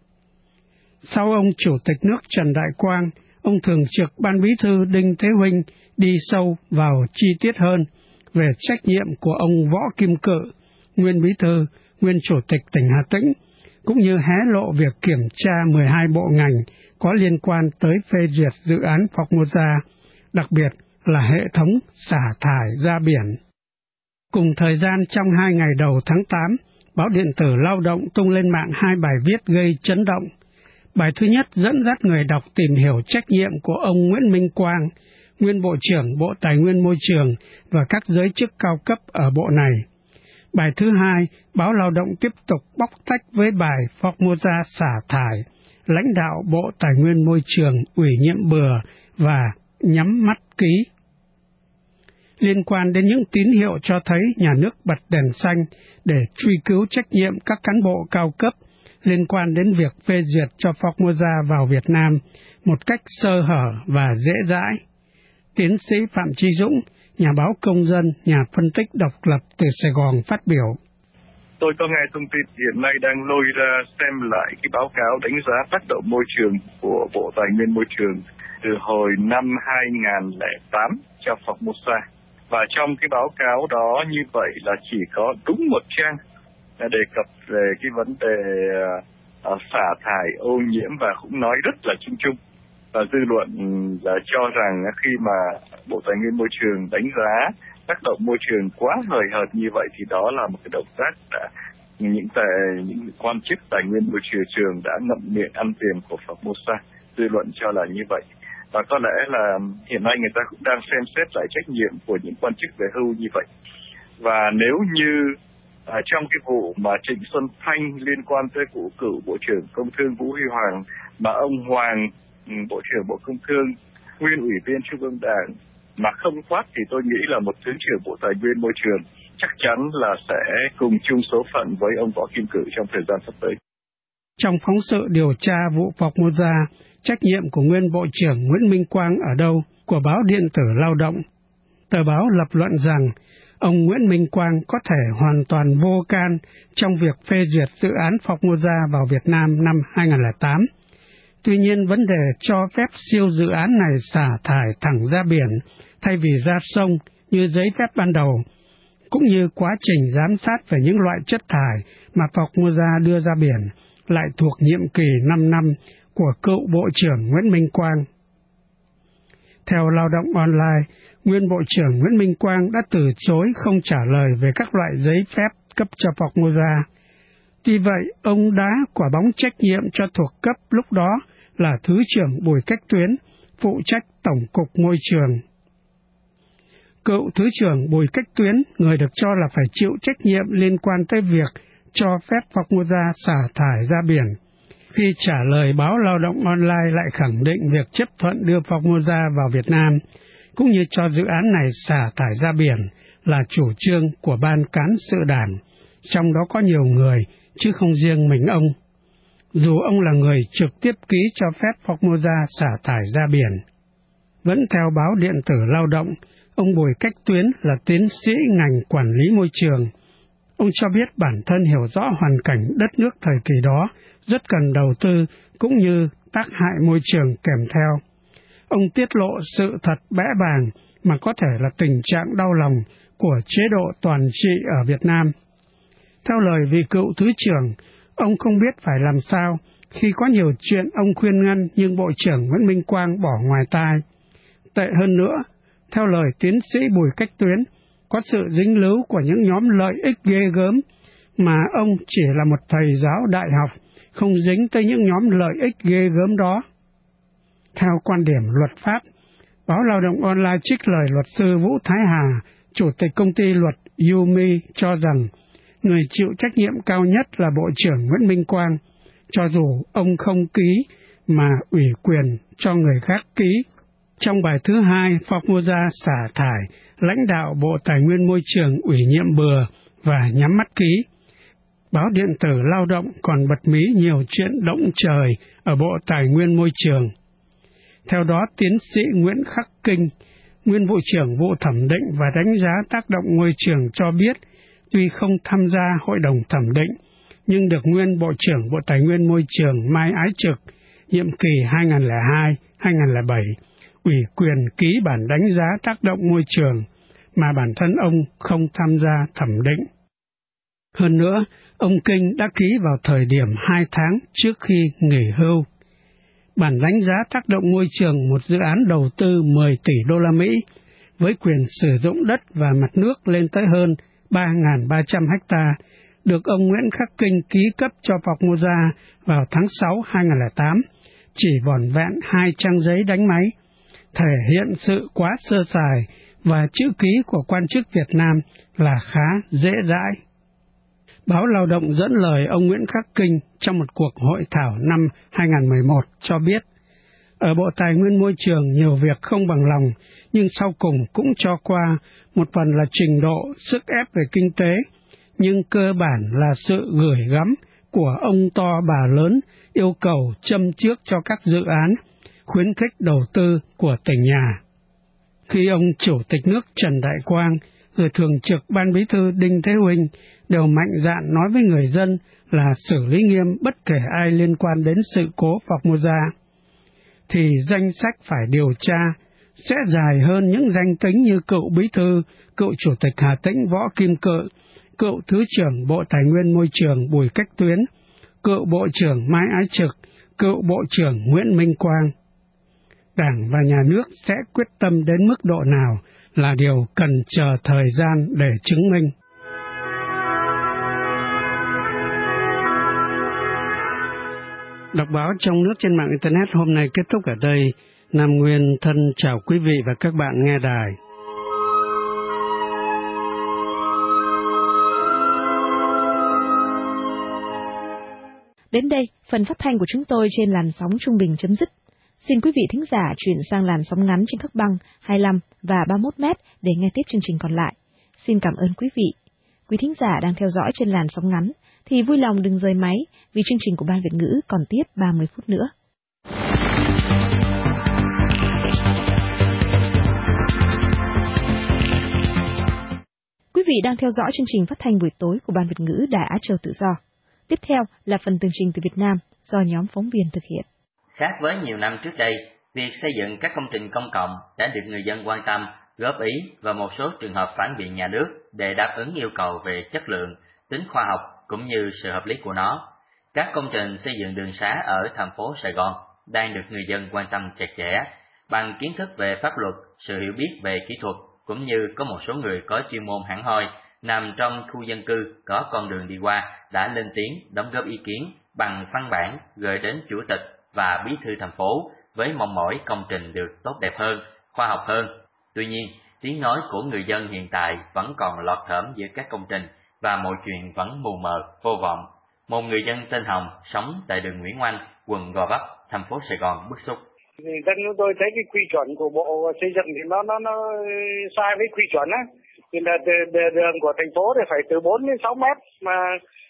Sau ông Chủ tịch nước Trần Đại Quang, ông Thường trực Ban Bí thư Đinh Thế Huynh đi sâu vào chi tiết hơn về trách nhiệm của ông Võ Kim Cự, nguyên Bí thư, nguyên Chủ tịch tỉnh Hà Tĩnh, cũng như hé lộ việc kiểm tra 12 bộ ngành có liên quan tới phê duyệt dự án Formosa, đặc biệt là hệ thống xả thải ra biển. Cùng thời gian trong 2 ngày đầu tháng 8, báo điện tử Lao động tung lên mạng 2 bài viết gây chấn động. Bài thứ nhất dẫn dắt người đọc tìm hiểu trách nhiệm của ông Nguyễn Minh Quang, nguyên Bộ trưởng Bộ Tài nguyên Môi trường và các giới chức cao cấp ở bộ này. Bài thứ hai, báo Lao động tiếp tục bóc tách với bài Formosa xả thải, lãnh đạo Bộ Tài nguyên Môi trường ủy nhiệm bừa và nhắm mắt ký. Liên quan đến những tín hiệu cho thấy nhà nước bật đèn xanh để truy cứu trách nhiệm các cán bộ cao cấp liên quan đến việc phê duyệt cho Formosa vào Việt Nam một cách sơ hở và dễ dãi. Tiến sĩ Phạm Chí Dũng, nhà báo Công dân, nhà phân tích độc lập từ Sài Gòn phát biểu. Tôi có nghe thông tin hiện nay đang lôi ra xem lại cái báo cáo đánh giá tác động môi trường của Bộ Tài nguyên Môi trường từ hồi năm 2008 cho Formosa. Và trong cái báo cáo đó như vậy là chỉ có đúng một trang đề cập về cái vấn đề xả thải ô nhiễm và cũng nói rất là chung chung. Và dư luận là cho rằng khi mà Bộ Tài nguyên Môi trường đánh giá tác động môi trường quá hời hợt như vậy thì đó là một cái động tác đã những quan chức tài nguyên môi trường đã ngậm miệng ăn tiền của Formosa. Dư luận cho là như vậy. Và có lẽ là hiện nay người ta cũng đang xem xét lại trách nhiệm của những quan chức về hưu như vậy. Và nếu như trong cái vụ mà Trịnh Xuân Thanh liên quan tới vụ cựu Bộ trưởng Công Thương Vũ Huy Hoàng mà ông Hoàng, Bộ trưởng Bộ Công Thương, nguyên Ủy viên Trung ương Đảng mà không thoát thì tôi nghĩ là một Thứ trưởng Bộ Tài nguyên Môi trường chắc chắn là sẽ cùng chung số phận với ông Võ Kim Cự trong thời gian sắp tới. Trong phóng sự điều tra vụ Formosa, trách nhiệm của nguyên Bộ trưởng Nguyễn Minh Quang ở đâu của báo điện tử Lao động? Tờ báo lập luận rằng ông Nguyễn Minh Quang có thể hoàn toàn vô can trong việc phê duyệt dự án Formosa vào Việt Nam năm 2008. Tuy nhiên, vấn đề cho phép siêu dự án này xả thải thẳng ra biển thay vì ra sông như giấy phép ban đầu, cũng như quá trình giám sát về những loại chất thải mà Formosa đưa ra biển, lại thuộc nhiệm kỳ 5 năm của cựu Bộ trưởng Nguyễn Minh Quang. Theo Lao động Online, nguyên Bộ trưởng Nguyễn Minh Quang đã từ chối không trả lời về các loại giấy phép cấp cho Formosa. Tuy vậy, ông đã quả bóng trách nhiệm cho thuộc cấp lúc đó là Thứ trưởng Bùi Cách Tuyến, phụ trách Tổng cục Môi trường. Cựu Thứ trưởng Bùi Cách Tuyến, người được cho là phải chịu trách nhiệm liên quan tới việc cho phép Formosa xả thải ra biển. Khi trả lời báo Lao động Online lại khẳng định việc chấp thuận đưa Formosa vào Việt Nam, cũng như cho dự án này xả thải ra biển là chủ trương của Ban Cán sự Đảng, trong đó có nhiều người, chứ không riêng mình ông. Dù ông là người trực tiếp ký cho phép Formosa xả thải ra biển. Vẫn theo báo điện tử Lao động, ông Bùi Cách Tuyến là tiến sĩ ngành quản lý môi trường. Ông cho biết bản thân hiểu rõ hoàn cảnh đất nước thời kỳ đó, rất cần đầu tư cũng như tác hại môi trường kèm theo. Ông tiết lộ sự thật bẽ bàng mà có thể là tình trạng đau lòng của chế độ toàn trị ở Việt Nam. Theo lời vị cựu Thứ trưởng, ông không biết phải làm sao khi có nhiều chuyện ông khuyên ngăn nhưng Bộ trưởng Nguyễn Minh Quang bỏ ngoài tai. Tệ hơn nữa, theo lời tiến sĩ Bùi Cách Tuyến, có sự dính líu của những nhóm lợi ích ghê gớm mà ông chỉ là một thầy giáo đại học, không dính tới những nhóm lợi ích ghê gớm đó. Theo quan điểm luật pháp, báo Lao động Online trích lời luật sư Vũ Thái Hà, chủ tịch công ty luật Yumi cho rằng người chịu trách nhiệm cao nhất là Bộ trưởng Nguyễn Minh Quang, cho dù ông không ký mà ủy quyền cho người khác ký. Trong bài thứ 2, Formosa xả thải, lãnh đạo Bộ Tài nguyên Môi trường ủy nhiệm bừa và nhắm mắt ký. Báo điện tử Lao động còn bật mí nhiều chuyện động trời ở Bộ Tài nguyên Môi trường. Theo đó, tiến sĩ Nguyễn Khắc Kinh, nguyên Vụ trưởng Vụ Thẩm định và Đánh giá tác động môi trường cho biết, tuy không tham gia Hội đồng Thẩm định, nhưng được nguyên Bộ trưởng Bộ Tài nguyên Môi trường Mai Ái Trực, nhiệm kỳ 2002-2007, ủy quyền ký bản đánh giá tác động môi trường, mà bản thân ông không tham gia thẩm định. Hơn nữa, ông Kinh đã ký vào thời điểm 2 tháng trước khi nghỉ hưu. Bản đánh giá tác động môi trường một dự án đầu tư 10 tỷ đô la Mỹ, với quyền sử dụng đất và mặt nước lên tới hơn 3.300 ha, được ông Nguyễn Khắc Kinh ký cấp cho Formosa vào tháng 6 2008, chỉ vỏn vẹn 2 trang giấy đánh máy, thể hiện sự quá sơ sài và chữ ký của quan chức Việt Nam là khá dễ dãi. Báo Lao động dẫn lời ông Nguyễn Khắc Kinh trong một cuộc hội thảo năm 2011 cho biết, ở Bộ Tài nguyên Môi trường nhiều việc không bằng lòng, nhưng sau cùng cũng cho qua, một phần là trình độ, sức ép về kinh tế, nhưng cơ bản là sự gửi gắm của ông to bà lớn yêu cầu châm trước cho các dự án, khuyến khích đầu tư của tỉnh nhà. Khi ông Chủ tịch nước Trần Đại Quang, người thường trực Ban Bí thư Đinh Thế Huynh đều mạnh dạn nói với người dân là xử lý nghiêm bất kể ai liên quan đến sự cố Formosa, thì danh sách phải điều tra sẽ dài hơn những danh tính như cựu Bí thư, cựu Chủ tịch Hà Tĩnh Võ Kim Cự, cựu Thứ trưởng Bộ Tài nguyên Môi trường Bùi Cách Tuyến, cựu Bộ trưởng Mai Ái Trực, cựu Bộ trưởng Nguyễn Minh Quang. Đảng và Nhà nước sẽ quyết tâm đến mức độ nào là điều cần chờ thời gian để chứng minh. Đọc báo trong nước trên mạng Internet hôm nay kết thúc ở đây. Nam Nguyên thân chào quý vị và các bạn nghe đài. Đến đây, phần phát thanh của chúng tôi trên làn sóng trung bình chấm dứt. Xin quý vị thính giả chuyển sang làn sóng ngắn trên các băng 25 và 31 mét để nghe tiếp chương trình còn lại. Xin cảm ơn quý vị. Quý thính giả đang theo dõi trên làn sóng ngắn thì vui lòng đừng rời máy vì chương trình của Ban Việt ngữ còn tiếp 30 phút nữa. Quý vị đang theo dõi chương trình phát thanh buổi tối của Ban Việt ngữ Đài Á Châu Tự Do. Tiếp theo là phần tường trình từ Việt Nam do nhóm phóng viên thực hiện. Khác với nhiều năm trước đây, việc xây dựng các công trình công cộng đã được người dân quan tâm, góp ý và một số trường hợp phản biện nhà nước để đáp ứng yêu cầu về chất lượng, tính khoa học cũng như sự hợp lý của nó. Các công trình xây dựng đường xá ở thành phố Sài Gòn đang được người dân quan tâm chặt chẽ, bằng kiến thức về pháp luật, sự hiểu biết về kỹ thuật, cũng như có một số người có chuyên môn hẳn hoi nằm trong khu dân cư có con đường đi qua đã lên tiếng đóng góp ý kiến bằng văn bản gửi đến chủ tịch và bí thư thành phố với mong mỏi công trình được tốt đẹp hơn, khoa học hơn. Tuy nhiên, tiếng nói của người dân hiện tại vẫn còn lọt thởm giữa các công trình và mọi chuyện vẫn mù mờ, vô vọng. Một người dân tên Hồng sống tại đường Nguyễn Oanh, quận Gò Vấp, thành phố Sài Gòn bức xúc. Dân chúng tôi thấy cái quy chuẩn của Bộ Xây dựng thì nó sai với quy chuẩn á. Thì là đường của thành phố thì phải từ 4 đến 6 mét mà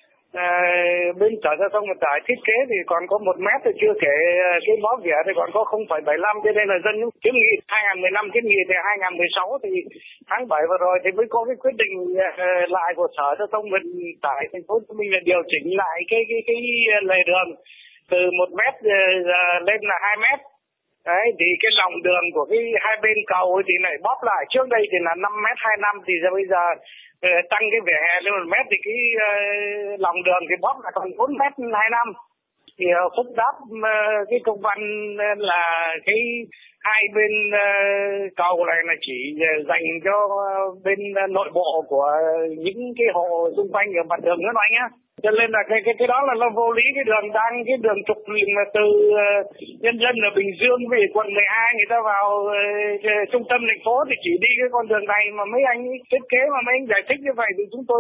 bên Sở Giao thông Vận tải thiết kế thì còn có 1 mét thì chưa kể cái bó vỉa thì còn có 0,75, cho nên là dân kiến nghị 2015 kiến nghị thì 2016 thì tháng 7 vừa rồi thì mới có cái quyết định lại của Sở Giao thông Vận tải thành phố Hồ Chí Minh là điều chỉnh lại cái lề đường từ 1 mét lên là 2 mét. Đấy, thì cái lòng đường của cái hai bên cầu thì lại bóp lại, trước đây thì là 5 mét 25 thì bây giờ tăng cái vỉa hè lên 1 mét thì cái lòng đường thì bóp lại còn 4 mét 25. Thì Phúc đáp cái công văn là cái hai bên cầu này là chỉ dành cho bên nội bộ của những cái hộ xung quanh ở mặt đường nữa anh nhá. Cho nên là cái đó là nó vô lý, cái đường trục mà từ nhân dân ở Bình Dương về quận 12 người ta vào trung tâm thành phố thì chỉ đi cái con đường này mà mấy anh thiết kế mà mấy anh giải thích như vậy thì chúng tôi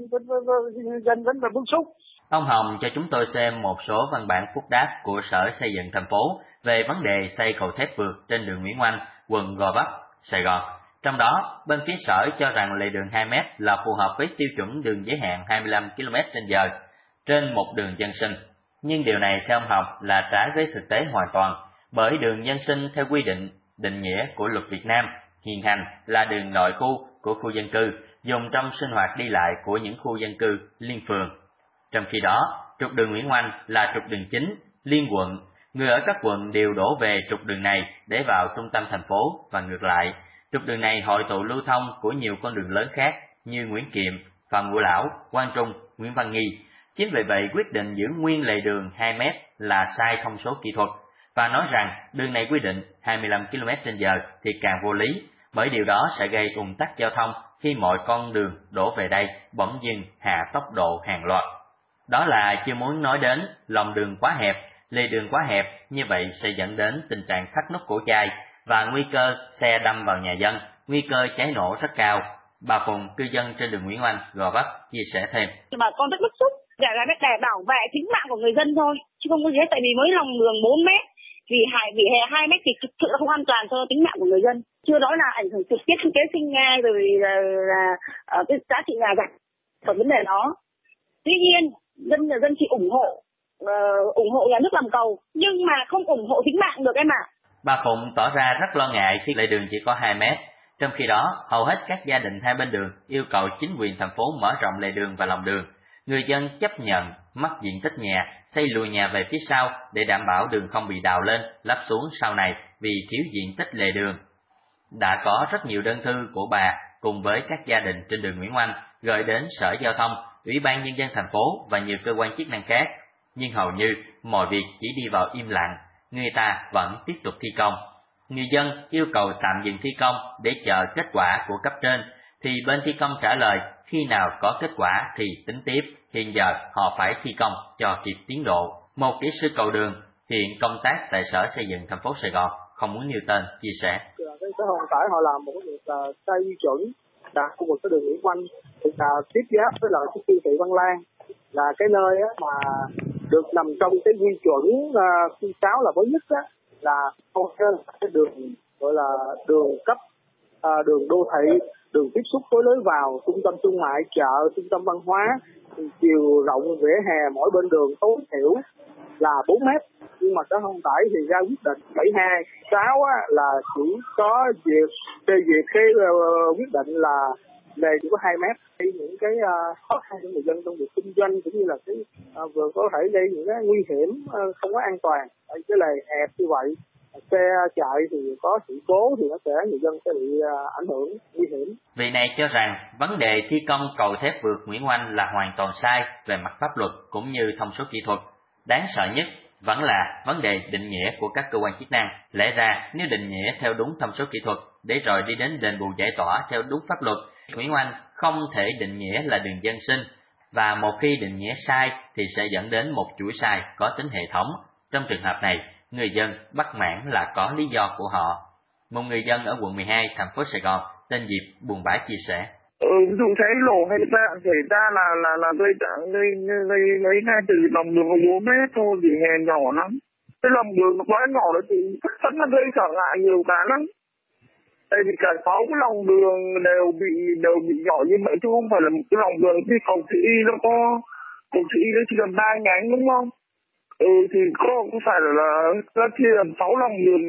dân vẫn là bức xúc. Ông Hồng cho chúng tôi xem một số văn bản phúc đáp của Sở Xây dựng thành phố về vấn đề xây cầu thép vượt trên đường Nguyễn Oanh, quận Gò Vấp, Sài Gòn. Trong đó, bên phía Sở cho rằng lề đường 2 mét là phù hợp với tiêu chuẩn đường giới hạn 25 km/h trên một đường dân sinh. Nhưng điều này theo ông Hồng là trái với thực tế hoàn toàn, bởi đường dân sinh theo quy định định nghĩa của luật Việt Nam hiện hành là đường nội khu của khu dân cư, dùng trong sinh hoạt đi lại của những khu dân cư liên phường. Trong khi đó, trục đường Nguyễn Oanh là trục đường chính, liên quận. Người ở các quận đều đổ về trục đường này để vào trung tâm thành phố và ngược lại. Trục đường này hội tụ lưu thông của nhiều con đường lớn khác như Nguyễn Kiệm, Phạm Ngũ Lão, Quang Trung, Nguyễn Văn Nghi. Chính vì vậy quyết định giữ nguyên lề đường 2 mét là sai thông số kỹ thuật và nói rằng đường này quy định 25 km/h thì càng vô lý, bởi điều đó sẽ gây ùn tắc giao thông khi mọi con đường đổ về đây bỗng dưng hạ tốc độ hàng loạt. Đó là chưa muốn nói đến lòng đường quá hẹp, lề đường quá hẹp, như vậy sẽ dẫn đến tình trạng thắt nút cổ chai và nguy cơ xe đâm vào nhà dân, nguy cơ cháy nổ rất cao. Bà Phùng, cư dân trên đường Nguyễn Oanh, Gò Vấp, chia sẻ thêm. Bà con rất bức xúc, để bảo vệ tính mạng của người dân thôi, chứ không có gì hết, tại vì mới lòng đường 4 mét, vì vỉa hè 2 mét thì thực sự là không an toàn cho tính mạng của người dân. Chưa nói là ảnh hưởng trực tiếp đến kế sinh rồi là cái giá trị nhà gạch, còn vấn đề đó. Tuy nhiên, dân chỉ ủng hộ nhà nước làm cầu, nhưng mà không ủng hộ tính mạng được em ạ. Bà Phụng tỏ ra rất lo ngại khi lề đường chỉ có 2 mét. Trong khi đó, hầu hết các gia đình hai bên đường yêu cầu chính quyền thành phố mở rộng lề đường và lòng đường. Người dân chấp nhận mất diện tích nhà, xây lùi nhà về phía sau để đảm bảo đường không bị đào lên, lấp xuống sau này vì thiếu diện tích lề đường. Đã có rất nhiều đơn thư của bà cùng với các gia đình trên đường Nguyễn Oanh gửi đến Sở Giao thông, Ủy ban Nhân dân thành phố và nhiều cơ quan chức năng khác, nhưng hầu như mọi việc chỉ đi vào im lặng, người ta vẫn tiếp tục thi công. Người dân yêu cầu tạm dừng thi công để chờ kết quả của cấp trên, thì bên thi công trả lời khi nào có kết quả thì tính tiếp, hiện giờ họ phải thi công cho kịp tiến độ. Một kỹ sư cầu đường hiện công tác tại Sở Xây dựng thành phố Sài Gòn, không muốn nêu tên, chia sẻ. Cái Vận tải họ làm một cái việc xây chuẩn tại khu vực cái đường Nguyễn Oanh, tiếp giáp với lại cái siêu thị Văn Lang, là cái nơi mà được nằm trong cái quy chuẩn 6 là mới nhất á, là không cái đường gọi là đường cấp, đường đô thị, đường tiếp xúc với lối vào trung tâm thương mại, chợ, trung tâm văn hóa, chiều rộng vỉa hè mỗi bên đường tối thiểu là 4 mét. Nhưng mà Sở Giao thông Tải thì ra quyết định 726 là chỉ có việc phê duyệt cái quyết định là lề chỉ có 2 mét. Thì những cái khó khăn cho người dân trong việc kinh doanh cũng như là cái vừa có thể gây những cái nguy hiểm không có an toàn. Cái lề hẹp như vậy, xe chạy thì có sự cố thì người dân sẽ bị ảnh hưởng nguy hiểm. Vị này cho rằng vấn đề thi công cầu thép vượt Nguyễn Oanh là hoàn toàn sai về mặt pháp luật cũng như thông số kỹ thuật. Đáng sợ nhất vẫn là vấn đề định nghĩa của các cơ quan chức năng. Lẽ ra nếu định nghĩa theo đúng thông số kỹ thuật để rồi đi đến đền bù giải tỏa theo đúng pháp luật, Nguyễn Oanh không thể định nghĩa là đường dân sinh, và một khi định nghĩa sai thì sẽ dẫn đến một chuỗi sai có tính hệ thống. Trong trường hợp này, người dân bất mãn là có lý do của họ. Một người dân ở quận 12, thành phố Sài Gòn, tên Diệp buồn bã chia sẻ. Dùng cháy nổ hay xảy ra là lấy ngay từ lòng đường 4 mét thôi, vì hè nhỏ lắm. Cái lòng đường nó quá nhỏ đấy thì chắc chắn là gây trở ngại nhiều cái lắm. Tại vì cả 6 cái lòng đường đều bị nhỏ như vậy chứ không phải là một cái lòng đường. Thì cầu Thị nó có cầu Thị nó chỉ cần 3 nhánh đúng không? Thì cũng phải là nó chia làm 6 lòng đường,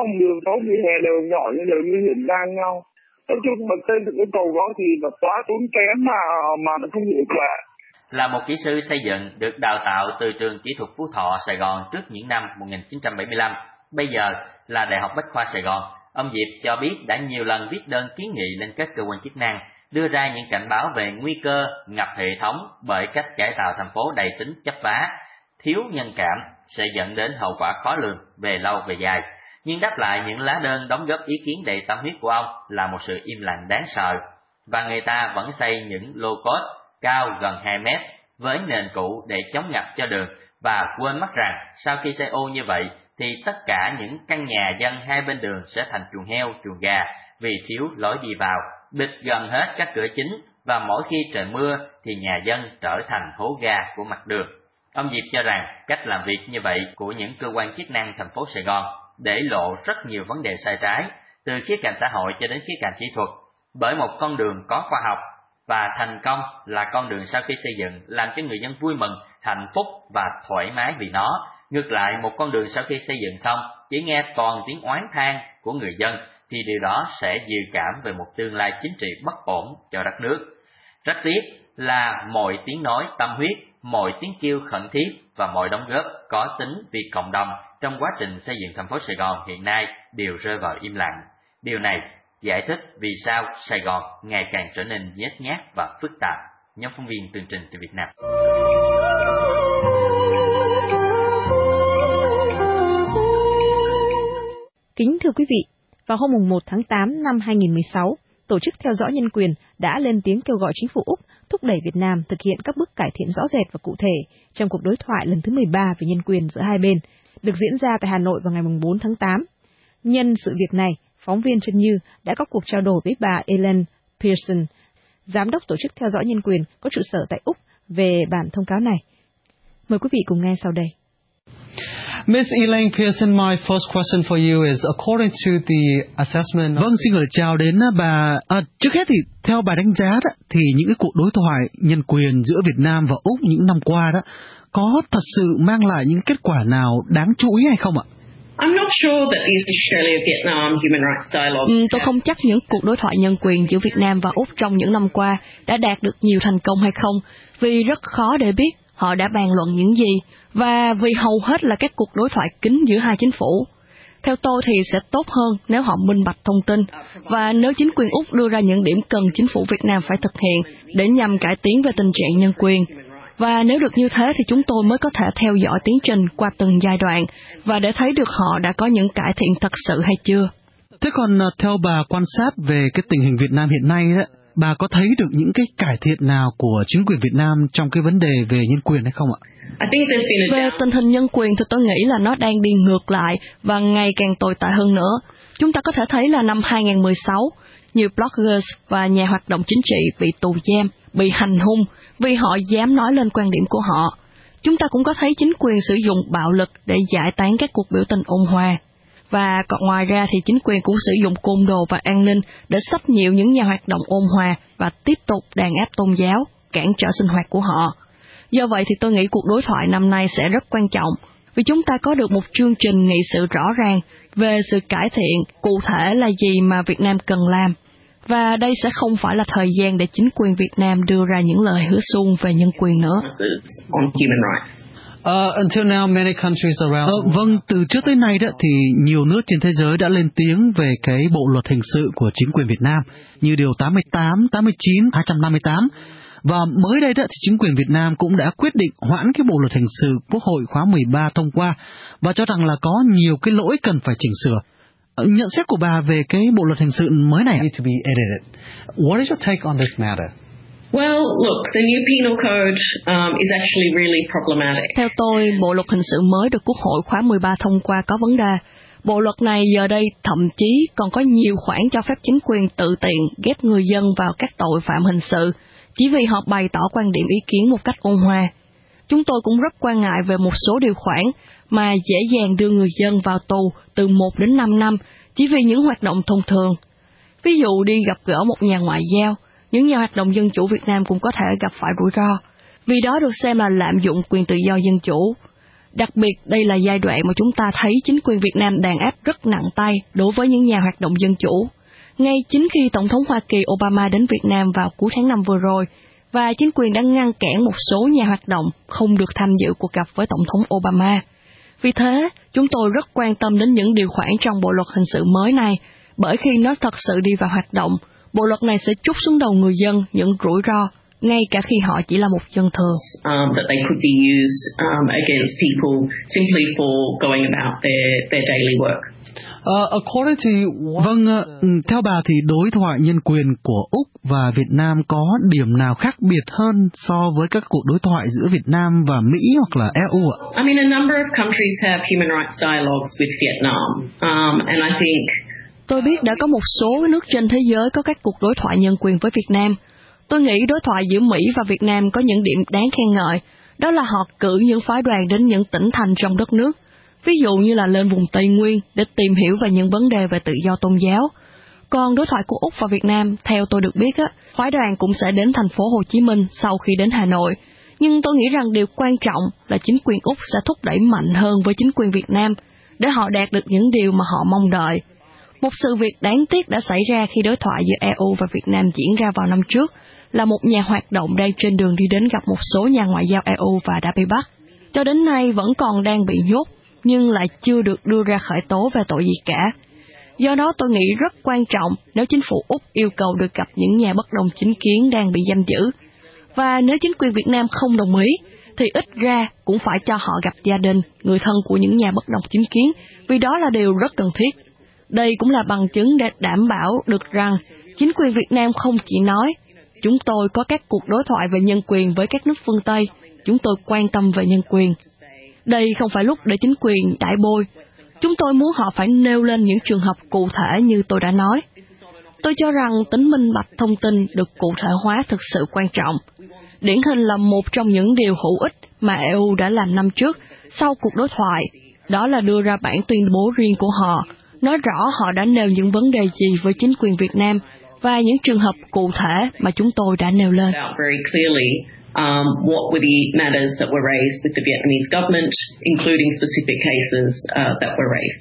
6 vỉa hè đều nhỏ nhưng đều như hiện ngang nhau. Nói chung mà xây dựng cái cầu đó thì là quá tốn kém mà nó không hiệu quả. Là một kỹ sư xây dựng được đào tạo từ trường kỹ thuật Phú Thọ, Sài Gòn trước những năm 1975, bây giờ là Đại học Bách khoa Sài Gòn, ông Diệp cho biết đã nhiều lần viết đơn kiến nghị lên các cơ quan chức năng, đưa ra những cảnh báo về nguy cơ ngập hệ thống bởi cách cải tạo thành phố đầy tính chấp vá, thiếu nhân cảm sẽ dẫn đến hậu quả khó lường về lâu về dài. Nhưng đáp lại những lá đơn đóng góp ý kiến đầy tâm huyết của ông là một sự im lặng đáng sợ. Và người ta vẫn xây những lô cốt cao gần 2 mét với nền cũ để chống ngập cho đường, và quên mất rằng sau khi xây ô như vậy thì tất cả những căn nhà dân hai bên đường sẽ thành chuồng heo, chuồng gà vì thiếu lối đi vào, bịt gần hết các cửa chính, và mỗi khi trời mưa thì nhà dân trở thành hố ga của mặt đường. Ông Diệp cho rằng cách làm việc như vậy của những cơ quan chức năng thành phố Sài Gòn để lộ rất nhiều vấn đề sai trái, từ khía cạnh xã hội cho đến khía cạnh kỹ thuật. Bởi một con đường có khoa học và thành công là con đường sau khi xây dựng làm cho người dân vui mừng, hạnh phúc và thoải mái vì nó. Ngược lại, một con đường sau khi xây dựng xong chỉ nghe toàn tiếng oán than của người dân thì điều đó sẽ dự cảm về một tương lai chính trị bất ổn cho đất nước. Rất tiếc là mọi tiếng nói tâm huyết, mọi tiếng kêu khẩn thiết và mọi đóng góp có tính vì cộng đồng trong quá trình xây dựng thành phố Sài Gòn hiện nay đều rơi vào im lặng. Điều này giải thích vì sao Sài Gòn ngày càng trở nên nhếch nhác và phức tạp. Nhóm phóng viên tường trình từ Việt Nam. Kính thưa quý vị, vào hôm 1 tháng 8 năm 2016, Tổ chức Theo dõi Nhân quyền đã lên tiếng kêu gọi chính phủ Úc thúc đẩy Việt Nam thực hiện các bước cải thiện rõ rệt và cụ thể trong cuộc đối thoại lần thứ 13 về nhân quyền giữa hai bên, được diễn ra tại Hà Nội vào ngày 4 tháng 8. Nhân sự việc này, phóng viên Trân Như đã có cuộc trao đổi với bà Elaine Pearson, Giám đốc Tổ chức Theo dõi Nhân quyền có trụ sở tại Úc, về bản thông cáo này. Mời quý vị cùng nghe sau đây. Ms. Elaine Pearson, my first question for you is according to the assessment. Vâng, xin gửi chào đến bà. Trước hết thì theo bà đánh giá đó, thì những cái cuộc đối thoại nhân quyền giữa Việt Nam và Úc những năm qua đó có thật sự mang lại những kết quả nào đáng chú ý hay không ạ? I'm not sure that the Australia-Vietnam human rights dialogue. Tôi không chắc những cuộc đối thoại nhân quyền giữa Việt Nam và Úc trong những năm qua đã đạt được nhiều thành công hay không, vì rất khó để biết họ đã bàn luận những gì, và vì hầu hết là các cuộc đối thoại kín giữa hai chính phủ. Theo tôi thì sẽ tốt hơn nếu họ minh bạch thông tin, và nếu chính quyền Úc đưa ra những điểm cần chính phủ Việt Nam phải thực hiện để nhằm cải tiến về tình trạng nhân quyền. Và nếu được như thế thì chúng tôi mới có thể theo dõi tiến trình qua từng giai đoạn và để thấy được họ đã có những cải thiện thật sự hay chưa. Thế còn theo bà quan sát về cái tình hình Việt Nam hiện nay đó, bà có thấy được những cái cải thiện nào của chính quyền Việt Nam trong cái vấn đề về nhân quyền hay không ạ? Về tình hình nhân quyền thì tôi nghĩ là nó đang đi ngược lại và ngày càng tồi tệ hơn nữa. Chúng ta có thể thấy là năm 2016, nhiều bloggers và nhà hoạt động chính trị bị tù giam, bị hành hung vì họ dám nói lên quan điểm của họ. Chúng ta cũng có thấy chính quyền sử dụng bạo lực để giải tán các cuộc biểu tình ôn hòa. Và còn ngoài ra thì chính quyền cũng sử dụng côn đồ và an ninh để xách nhịu những nhà hoạt động ôn hòa và tiếp tục đàn áp tôn giáo, cản trở sinh hoạt của họ. Do vậy thì tôi nghĩ cuộc đối thoại năm nay sẽ rất quan trọng, vì chúng ta có được một chương trình nghị sự rõ ràng về sự cải thiện cụ thể là gì mà Việt Nam cần làm. Và đây sẽ không phải là thời gian để chính quyền Việt Nam đưa ra những lời hứa suông về nhân quyền nữa. Until now, many countries around. Vâng, từ trước tới nay đó thì nhiều nước trên thế giới đã lên tiếng về cái bộ luật hình sự của chính quyền Việt Nam như điều 88, 89, 258. Và mới đây đó thì chính quyền Việt Nam cũng đã quyết định hoãn cái bộ luật hình sự Quốc hội khóa 13 thông qua và cho rằng là có nhiều cái lỗi cần phải chỉnh sửa. Nhận xét của bà về cái bộ luật hình sự mới này. Need to be edited. What is your take on this matter? Well, look, the new penal code is actually really problematic. Theo tôi, bộ luật hình sự mới được Quốc hội khóa 13 thông qua có vấn đề. Bộ luật này giờ đây thậm chí còn có nhiều khoản cho phép chính quyền tự tiện ghép người dân vào các tội phạm hình sự, chỉ vì họ bày tỏ quan điểm ý kiến một cách ôn hòa. Chúng tôi cũng rất quan ngại về một số điều khoản mà dễ dàng đưa người dân vào tù từ 1 đến 5 năm chỉ vì những hoạt động thông thường. Ví dụ đi gặp gỡ một nhà ngoại giao, những nhà hoạt động dân chủ Việt Nam cũng có thể gặp phải rủi ro, vì đó được xem là lạm dụng quyền tự do dân chủ. Đặc biệt, đây là giai đoạn mà chúng ta thấy chính quyền Việt Nam đàn áp rất nặng tay đối với những nhà hoạt động dân chủ. Ngay chính khi Tổng thống Hoa Kỳ Obama đến Việt Nam vào cuối tháng 5 vừa rồi, và chính quyền đã ngăn cản một số nhà hoạt động không được tham dự cuộc gặp với Tổng thống Obama. Vì thế, chúng tôi rất quan tâm đến những điều khoản trong bộ luật hình sự mới này, bởi khi nó thật sự đi vào hoạt động, bộ luật này sẽ trút xuống đầu người dân những rủi ro, ngay cả khi họ chỉ là một dân thường. That they could be used against people simply for going about their daily work. Vâng, theo bà thì đối thoại nhân quyền của Úc và Việt Nam có điểm nào khác biệt hơn so với các cuộc đối thoại giữa Việt Nam và Mỹ hoặc là EU ạ? I mean, a number of countries have human rights dialogues with Vietnam, and I think tôi biết đã có một số nước trên thế giới có các cuộc đối thoại nhân quyền với Việt Nam. Tôi nghĩ đối thoại giữa Mỹ và Việt Nam có những điểm đáng khen ngợi, đó là họ cử những phái đoàn đến những tỉnh thành trong đất nước, ví dụ như là lên vùng Tây Nguyên để tìm hiểu về những vấn đề về tự do tôn giáo. Còn đối thoại của Úc và Việt Nam, theo tôi được biết, phái đoàn cũng sẽ đến thành phố Hồ Chí Minh sau khi đến Hà Nội. Nhưng tôi nghĩ rằng điều quan trọng là chính quyền Úc sẽ thúc đẩy mạnh hơn với chính quyền Việt Nam để họ đạt được những điều mà họ mong đợi. Một sự việc đáng tiếc đã xảy ra khi đối thoại giữa EU và Việt Nam diễn ra vào năm trước là một nhà hoạt động đang trên đường đi đến gặp một số nhà ngoại giao EU và đã bị bắt. Cho đến nay vẫn còn đang bị nhốt, nhưng lại chưa được đưa ra khởi tố về tội gì cả. Do đó tôi nghĩ rất quan trọng nếu chính phủ Úc yêu cầu được gặp những nhà bất đồng chính kiến đang bị giam giữ. Và nếu chính quyền Việt Nam không đồng ý, thì ít ra cũng phải cho họ gặp gia đình, người thân của những nhà bất đồng chính kiến, vì đó là điều rất cần thiết. Đây cũng là bằng chứng để đảm bảo được rằng chính quyền Việt Nam không chỉ nói chúng tôi có các cuộc đối thoại về nhân quyền với các nước phương Tây, chúng tôi quan tâm về nhân quyền. Đây không phải lúc để chính quyền đại bôi. Chúng tôi muốn họ phải nêu lên những trường hợp cụ thể như tôi đã nói. Tôi cho rằng tính minh bạch thông tin được cụ thể hóa thực sự quan trọng. Điển hình là một trong những điều hữu ích mà EU đã làm năm trước sau cuộc đối thoại, đó là đưa ra bản tuyên bố riêng của họ, nói rõ họ đã nêu những vấn đề gì với chính quyền Việt Nam và những trường hợp cụ thể mà chúng tôi đã nêu lên. What were the matters that were raised with the Vietnamese government, including specific cases that were raised.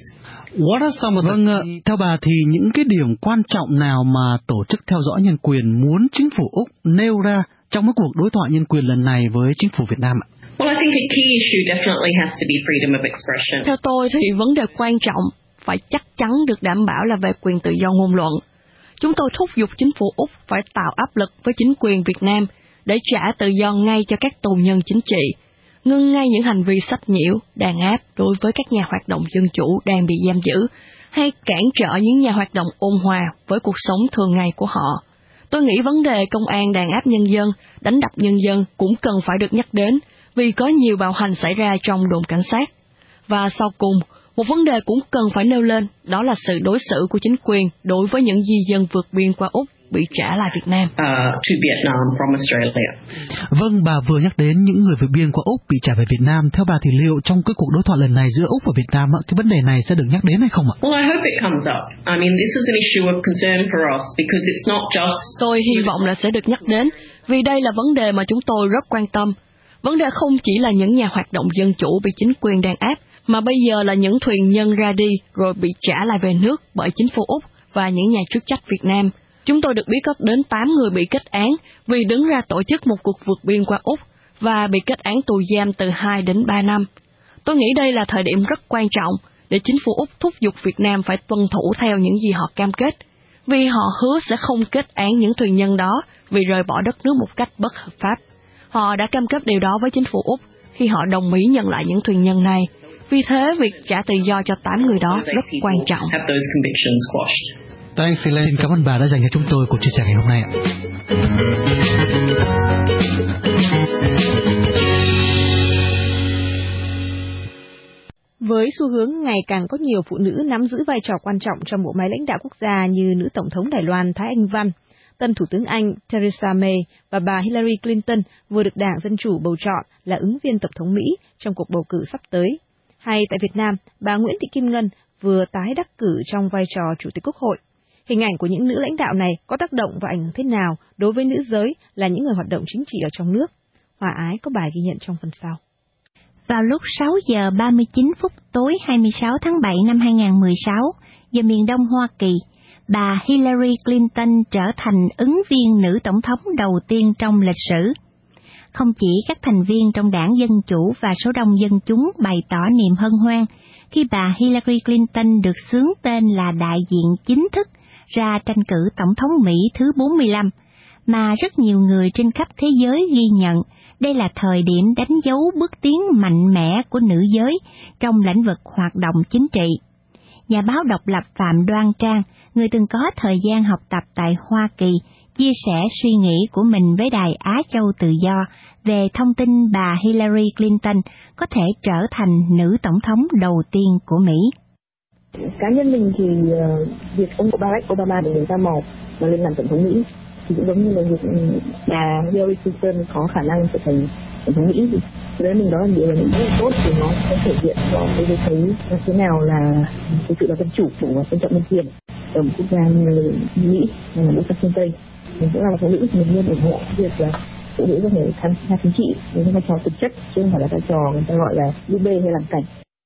Theo bà thì những cái điểm quan trọng nào mà Tổ chức Theo dõi Nhân quyền muốn chính phủ Úc nêu ra trong cái cuộc đối thoại nhân quyền lần này với chính phủ Việt Nam ạ? Well, I think a key issue definitely has to be freedom of expression. Theo tôi thì vấn đề quan trọng phải chắc chắn được đảm bảo là về quyền tự do ngôn luận. Chúng tôi thúc giục chính phủ Úc phải tạo áp lực với chính quyền Việt Nam để trả tự do ngay cho các tù nhân chính trị, ngưng ngay những hành vi sách nhiễu, đàn áp đối với các nhà hoạt động dân chủ đang bị giam giữ, hay cản trở những nhà hoạt động ôn hòa với cuộc sống thường ngày của họ. Tôi nghĩ vấn đề công an đàn áp nhân dân, đánh đập nhân dân cũng cần phải được nhắc đến, vì có nhiều bạo hành xảy ra trong đồn cảnh sát. Và sau cùng, một vấn đề cũng cần phải nêu lên, đó là sự đối xử của chính quyền đối với những di dân vượt biên qua Úc. bị trả lại Việt Nam. To Vietnam from Australia. Vâng, bà vừa nhắc đến những người vượt biên qua Úc bị trả về Việt Nam. Theo bà thì liệu trong cái cuộc đối thoại lần này giữa Úc và Việt Nam, cái vấn đề này sẽ được nhắc đến hay không ạ? Well, I hope it comes up. I mean, this is an issue of concern for us because it's not just... Tôi hy vọng là sẽ được nhắc đến, vì đây là vấn đề mà chúng tôi rất quan tâm. Vấn đề không chỉ là những nhà hoạt động dân chủ bị chính quyền đàn áp, mà bây giờ là những thuyền nhân ra đi rồi bị trả lại về nước bởi chính phủ Úc và những nhà chức trách Việt Nam. Chúng tôi được biết có đến 8 người bị kết án vì đứng ra tổ chức một cuộc vượt biên qua Úc và bị kết án tù giam từ 2 đến 3 năm. Tôi nghĩ đây là thời điểm rất quan trọng để chính phủ Úc thúc giục Việt Nam phải tuân thủ theo những gì họ cam kết, vì họ hứa sẽ không kết án những thuyền nhân đó vì rời bỏ đất nước một cách bất hợp pháp. Họ đã cam kết điều đó với chính phủ Úc khi họ đồng ý nhận lại những thuyền nhân này. Vì thế, việc trả tự do cho 8 người đó rất quan trọng. Xin cảm ơn bà đã dành cho chúng tôi cuộc chia sẻ ngày hôm nay ạ. Với xu hướng ngày càng có nhiều phụ nữ nắm giữ vai trò quan trọng trong bộ máy lãnh đạo quốc gia như nữ Tổng thống Đài Loan Thái Anh Văn, tân Thủ tướng Anh Theresa May và bà Hillary Clinton vừa được Đảng Dân Chủ bầu chọn là ứng viên Tổng thống Mỹ trong cuộc bầu cử sắp tới. Hay tại Việt Nam, bà Nguyễn Thị Kim Ngân vừa tái đắc cử trong vai trò Chủ tịch Quốc hội. Hình ảnh của những nữ lãnh đạo này có tác động và ảnh hưởng thế nào đối với nữ giới là những người hoạt động chính trị ở trong nước? Hòa Ái có bài ghi nhận trong phần sau. Vào lúc 6 giờ 39 phút tối 26 tháng 7 năm 2016, giờ miền Đông Hoa Kỳ, bà Hillary Clinton trở thành ứng viên nữ tổng thống đầu tiên trong lịch sử. Không chỉ các thành viên trong Đảng Dân Chủ và số đông dân chúng bày tỏ niềm hân hoan khi bà Hillary Clinton được xướng tên là đại diện chính thức ra tranh cử Tổng thống Mỹ thứ 45, mà rất nhiều người trên khắp thế giới ghi nhận đây là thời điểm đánh dấu bước tiến mạnh mẽ của nữ giới trong lĩnh vực hoạt động chính trị. Nhà báo độc lập Phạm Đoan Trang, người từng có thời gian học tập tại Hoa Kỳ, chia sẻ suy nghĩ của mình với đài Á Châu Tự Do về thông tin bà Hillary Clinton có thể trở thành nữ tổng thống đầu tiên của Mỹ. Cá nhân mình thì việc ông Barack Obama được người da màu mà lên làm tổng thống Mỹ thì cũng giống như là việc bà Hillary Clinton có khả năng trở thành tổng thống Mỹ. Thế nên mình đó là điều rất là tốt thì nó sẽ thể hiện cho tôi thấy thế nào là thực sự là dân chủ và tôn trọng nhân quyền ở một quốc gia như Mỹ hay là nước phương Tây. Mình cũng là phụ nữ, mình luôn ủng hộ việc là phụ nữ có thể tham gia chính trị với vai trò thực chất chứ không phải là vai trò người ta gọi là búp bê hay làm cảnh.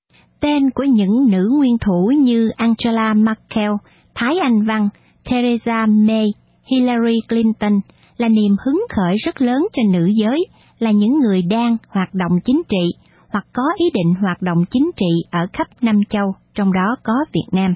Tên của những nữ nguyên thủ như Angela Merkel, Thái Anh Văn, Theresa May, Hillary Clinton là niềm hứng khởi rất lớn cho nữ giới, là những người đang hoạt động chính trị hoặc có ý định hoạt động chính trị ở khắp năm châu, trong đó có Việt Nam.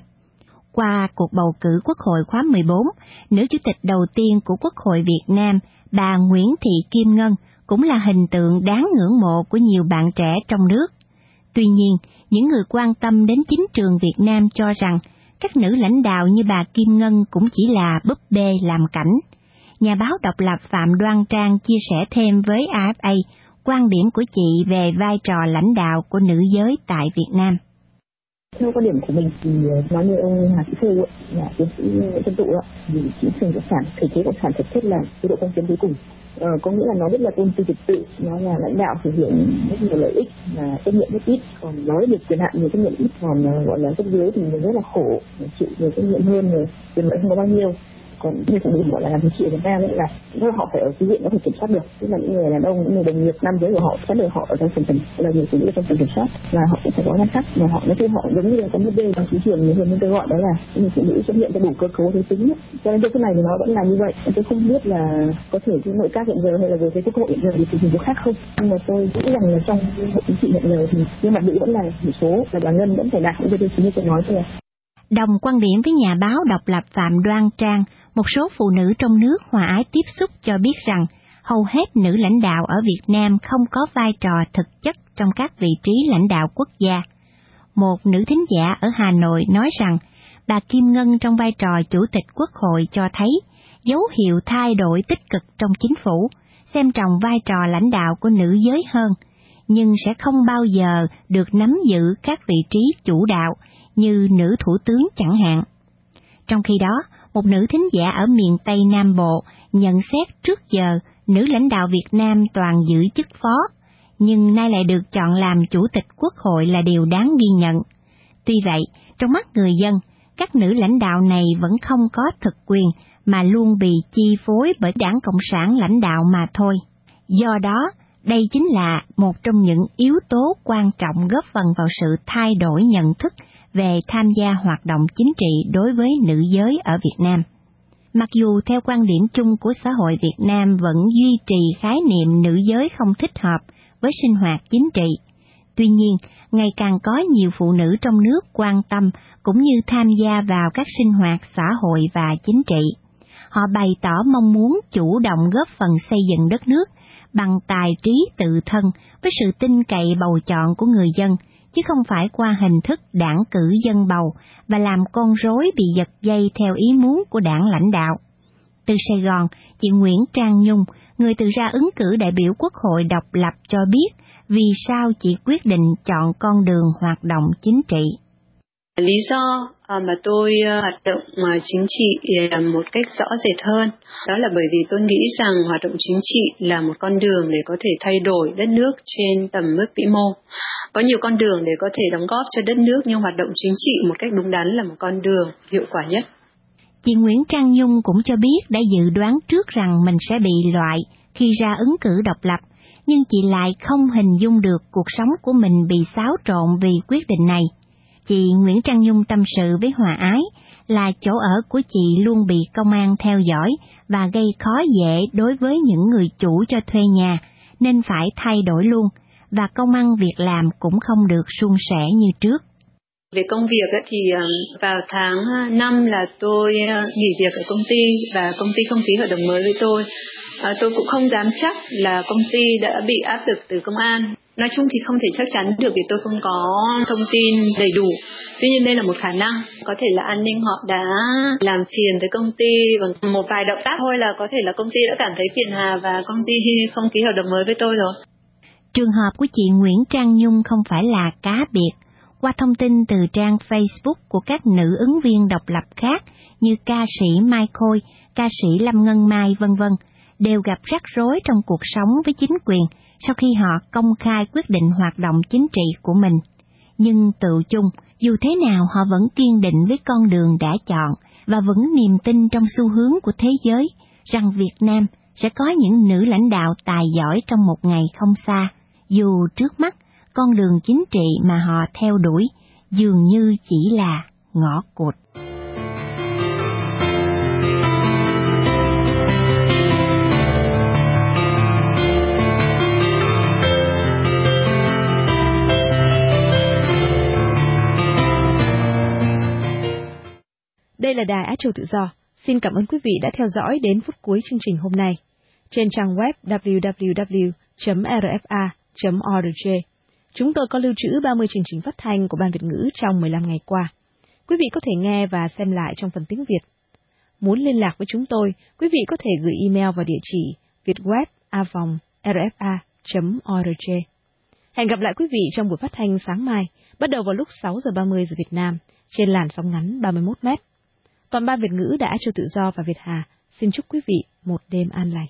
Qua cuộc bầu cử Quốc hội khóa 14, nữ chủ tịch đầu tiên của Quốc hội Việt Nam, bà Nguyễn Thị Kim Ngân, cũng là hình tượng đáng ngưỡng mộ của nhiều bạn trẻ trong nước. Tuy nhiên, những người quan tâm đến chính trường Việt Nam cho rằng các nữ lãnh đạo như bà Kim Ngân cũng chỉ là búp bê làm cảnh. Nhà báo độc lập Phạm Đoan Trang chia sẻ thêm với AFA quan điểm của chị về vai trò lãnh đạo của nữ giới tại Việt Nam. Theo quan điểm của mình thì nói như ông Hà Sĩ Phu là tiến sĩ Nguyễn Xuân Tụ thì chính quyền cộng sản, thể chế cộng sản thực chất là chế độ phong kiến cuối cùng. Có nghĩa là nó rất là tôn tư trật tự, nó là lãnh đạo thực hiện rất nhiều lợi ích và trách nhiệm rất ít, còn nói được quyền hạn nhiều trách nhiệm ít, còn gọi là cấp dưới thì rất là khổ, chịu nhiều trách nhiệm hơn, rồi quyền lợi không có bao nhiêu. Còn như phụ nữ gọi là làm chính trị ở Việt Nam ấy là họ phải ở cái diện nó phải kiểm soát được, tức là những người đàn ông, những người đồng nghiệp nam giới của họ sẽ được họ ở trong phần là nhiều phụ nữ trong phần kiểm soát và họ cũng phải có ngăn cách, và họ nói chung họ giống như là có một đê trong chính trường nhiều hơn, nên tôi gọi đó là những phụ nữ xuất hiện cho đủ cơ cấu giới tính ấy. Cho nên cái này thì nó vẫn là như vậy. Tôi không biết là có thể cái nội các hiện giờ hay là về cái quốc hội hiện giờ thì tình hình có khác không, nhưng mà tôi nghĩ rằng là trong bộ chính trị hiện giờ thì nhưng mà nữ vẫn là một số là đoàn ngân vẫn phải đạt những cái như tôi nói thôi. Đồng quan điểm với nhà báo độc lập Phạm Đoan Trang, một số phụ nữ trong nước Hòa Ái tiếp xúc cho biết rằng hầu hết nữ lãnh đạo ở Việt Nam không có vai trò thực chất trong các vị trí lãnh đạo quốc gia. Một nữ thính giả ở Hà Nội nói rằng bà Kim Ngân trong vai trò Chủ tịch Quốc hội cho thấy dấu hiệu thay đổi tích cực trong chính phủ, xem trọng vai trò lãnh đạo của nữ giới hơn, nhưng sẽ không bao giờ được nắm giữ các vị trí chủ đạo như nữ thủ tướng chẳng hạn. Trong khi đó, một nữ thính giả ở miền Tây Nam Bộ nhận xét trước giờ nữ lãnh đạo Việt Nam toàn giữ chức phó, nhưng nay lại được chọn làm Chủ tịch Quốc hội là điều đáng ghi nhận. Tuy vậy, trong mắt người dân, các nữ lãnh đạo này vẫn không có thực quyền mà luôn bị chi phối bởi Đảng Cộng sản lãnh đạo mà thôi. Do đó, đây chính là một trong những yếu tố quan trọng góp phần vào sự thay đổi nhận thức về tham gia hoạt động chính trị đối với nữ giới ở Việt Nam. Mặc dù theo quan điểm chung của xã hội Việt Nam vẫn duy trì khái niệm nữ giới không thích hợp với sinh hoạt chính trị, tuy nhiên, ngày càng có nhiều phụ nữ trong nước quan tâm cũng như tham gia vào các sinh hoạt xã hội và chính trị. Họ bày tỏ mong muốn chủ động góp phần xây dựng đất nước bằng tài trí tự thân với sự tin cậy bầu chọn của người dân, chứ không phải qua hình thức đảng cử dân bầu và làm con rối bị giật dây theo ý muốn của đảng lãnh đạo. Từ Sài Gòn, chị Nguyễn Trang Nhung, người từ ra ứng cử đại biểu Quốc hội độc lập cho biết vì sao chị quyết định chọn con đường hoạt động chính trị. Lý do mà tôi hoạt động chính trị một cách rõ rệt hơn, đó là bởi vì tôi nghĩ rằng hoạt động chính trị là một con đường để có thể thay đổi đất nước trên tầm mức vĩ mô. Có nhiều con đường để có thể đóng góp cho đất nước, nhưng hoạt động chính trị một cách đúng đắn là một con đường hiệu quả nhất. Chị Nguyễn Trang Nhung cũng cho biết đã dự đoán trước rằng mình sẽ bị loại khi ra ứng cử độc lập, nhưng chị lại không hình dung được cuộc sống của mình bị xáo trộn vì quyết định này. Chị Nguyễn Trang Nhung tâm sự với Hòa Ái là chỗ ở của chị luôn bị công an theo dõi và gây khó dễ đối với những người chủ cho thuê nhà, nên phải thay đổi luôn, và công ăn việc làm cũng không được suôn sẻ như trước. Về công việc thì vào tháng 5 là tôi nghỉ việc ở công ty và công ty không ký hợp đồng mới với tôi. Tôi cũng không dám chắc là công ty đã bị áp lực từ công an. Nói chung thì không thể chắc chắn được vì tôi không có thông tin đầy đủ. Tuy nhiên đây là một khả năng. Có thể là an ninh họ đã làm phiền tới công ty bằng một vài động tác thôi, là có thể là công ty đã cảm thấy phiền hà và công ty không ký hợp đồng mới với tôi rồi. Trường hợp của chị Nguyễn Trang Nhung không phải là cá biệt. Qua thông tin từ trang Facebook của các nữ ứng viên độc lập khác như ca sĩ Mai Khôi, ca sĩ Lâm Ngân Mai v.v. đều gặp rắc rối trong cuộc sống với chính quyền sau khi họ công khai quyết định hoạt động chính trị của mình. Nhưng tự chung, dù thế nào họ vẫn kiên định với con đường đã chọn và vững niềm tin trong xu hướng của thế giới rằng Việt Nam sẽ có những nữ lãnh đạo tài giỏi trong một ngày không xa, dù trước mắt con đường chính trị mà họ theo đuổi dường như chỉ là ngõ cụt. Đây là Đài Á Châu Tự Do. Xin cảm ơn quý vị đã theo dõi đến phút cuối chương trình hôm nay. Trên trang web www.rfa.org, chúng tôi có lưu trữ 30 chương trình phát thanh của Ban Việt ngữ trong 15 ngày qua. Quý vị có thể nghe và xem lại trong phần tiếng Việt. Muốn liên lạc với chúng tôi, quý vị có thể gửi email vào địa chỉ vietweb@rfa.org. Hẹn gặp lại quý vị trong buổi phát thanh sáng mai, bắt đầu vào lúc 6 giờ 30 giờ Việt Nam, trên làn sóng ngắn 31 m. Toàn Ban Việt ngữ Đài Á Châu Tự Do và Việt Hà xin chúc quý vị một đêm an lành.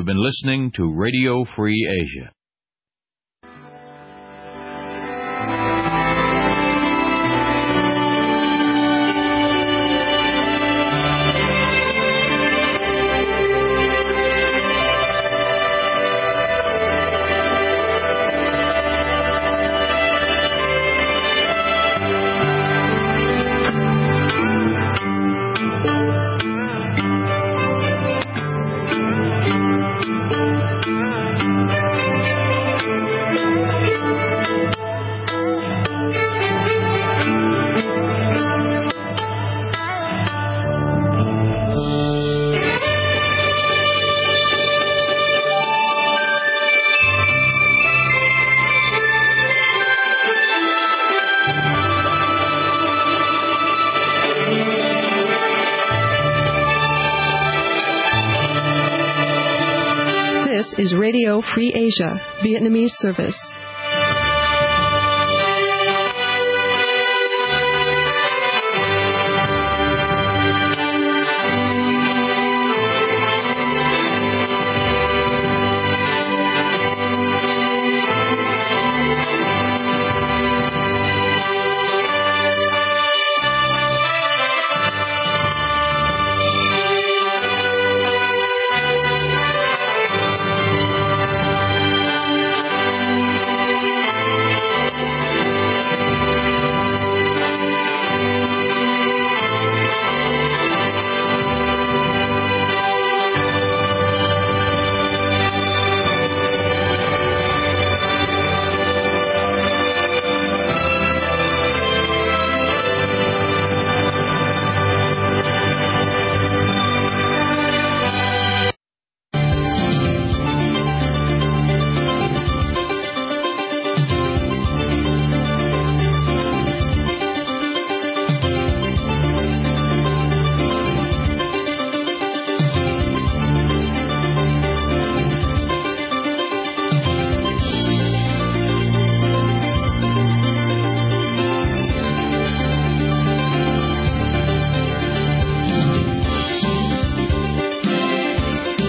been listening to Radio Free Asia. This is Radio Free Asia, Vietnamese service.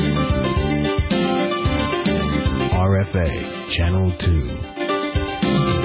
RFA, Channel 2.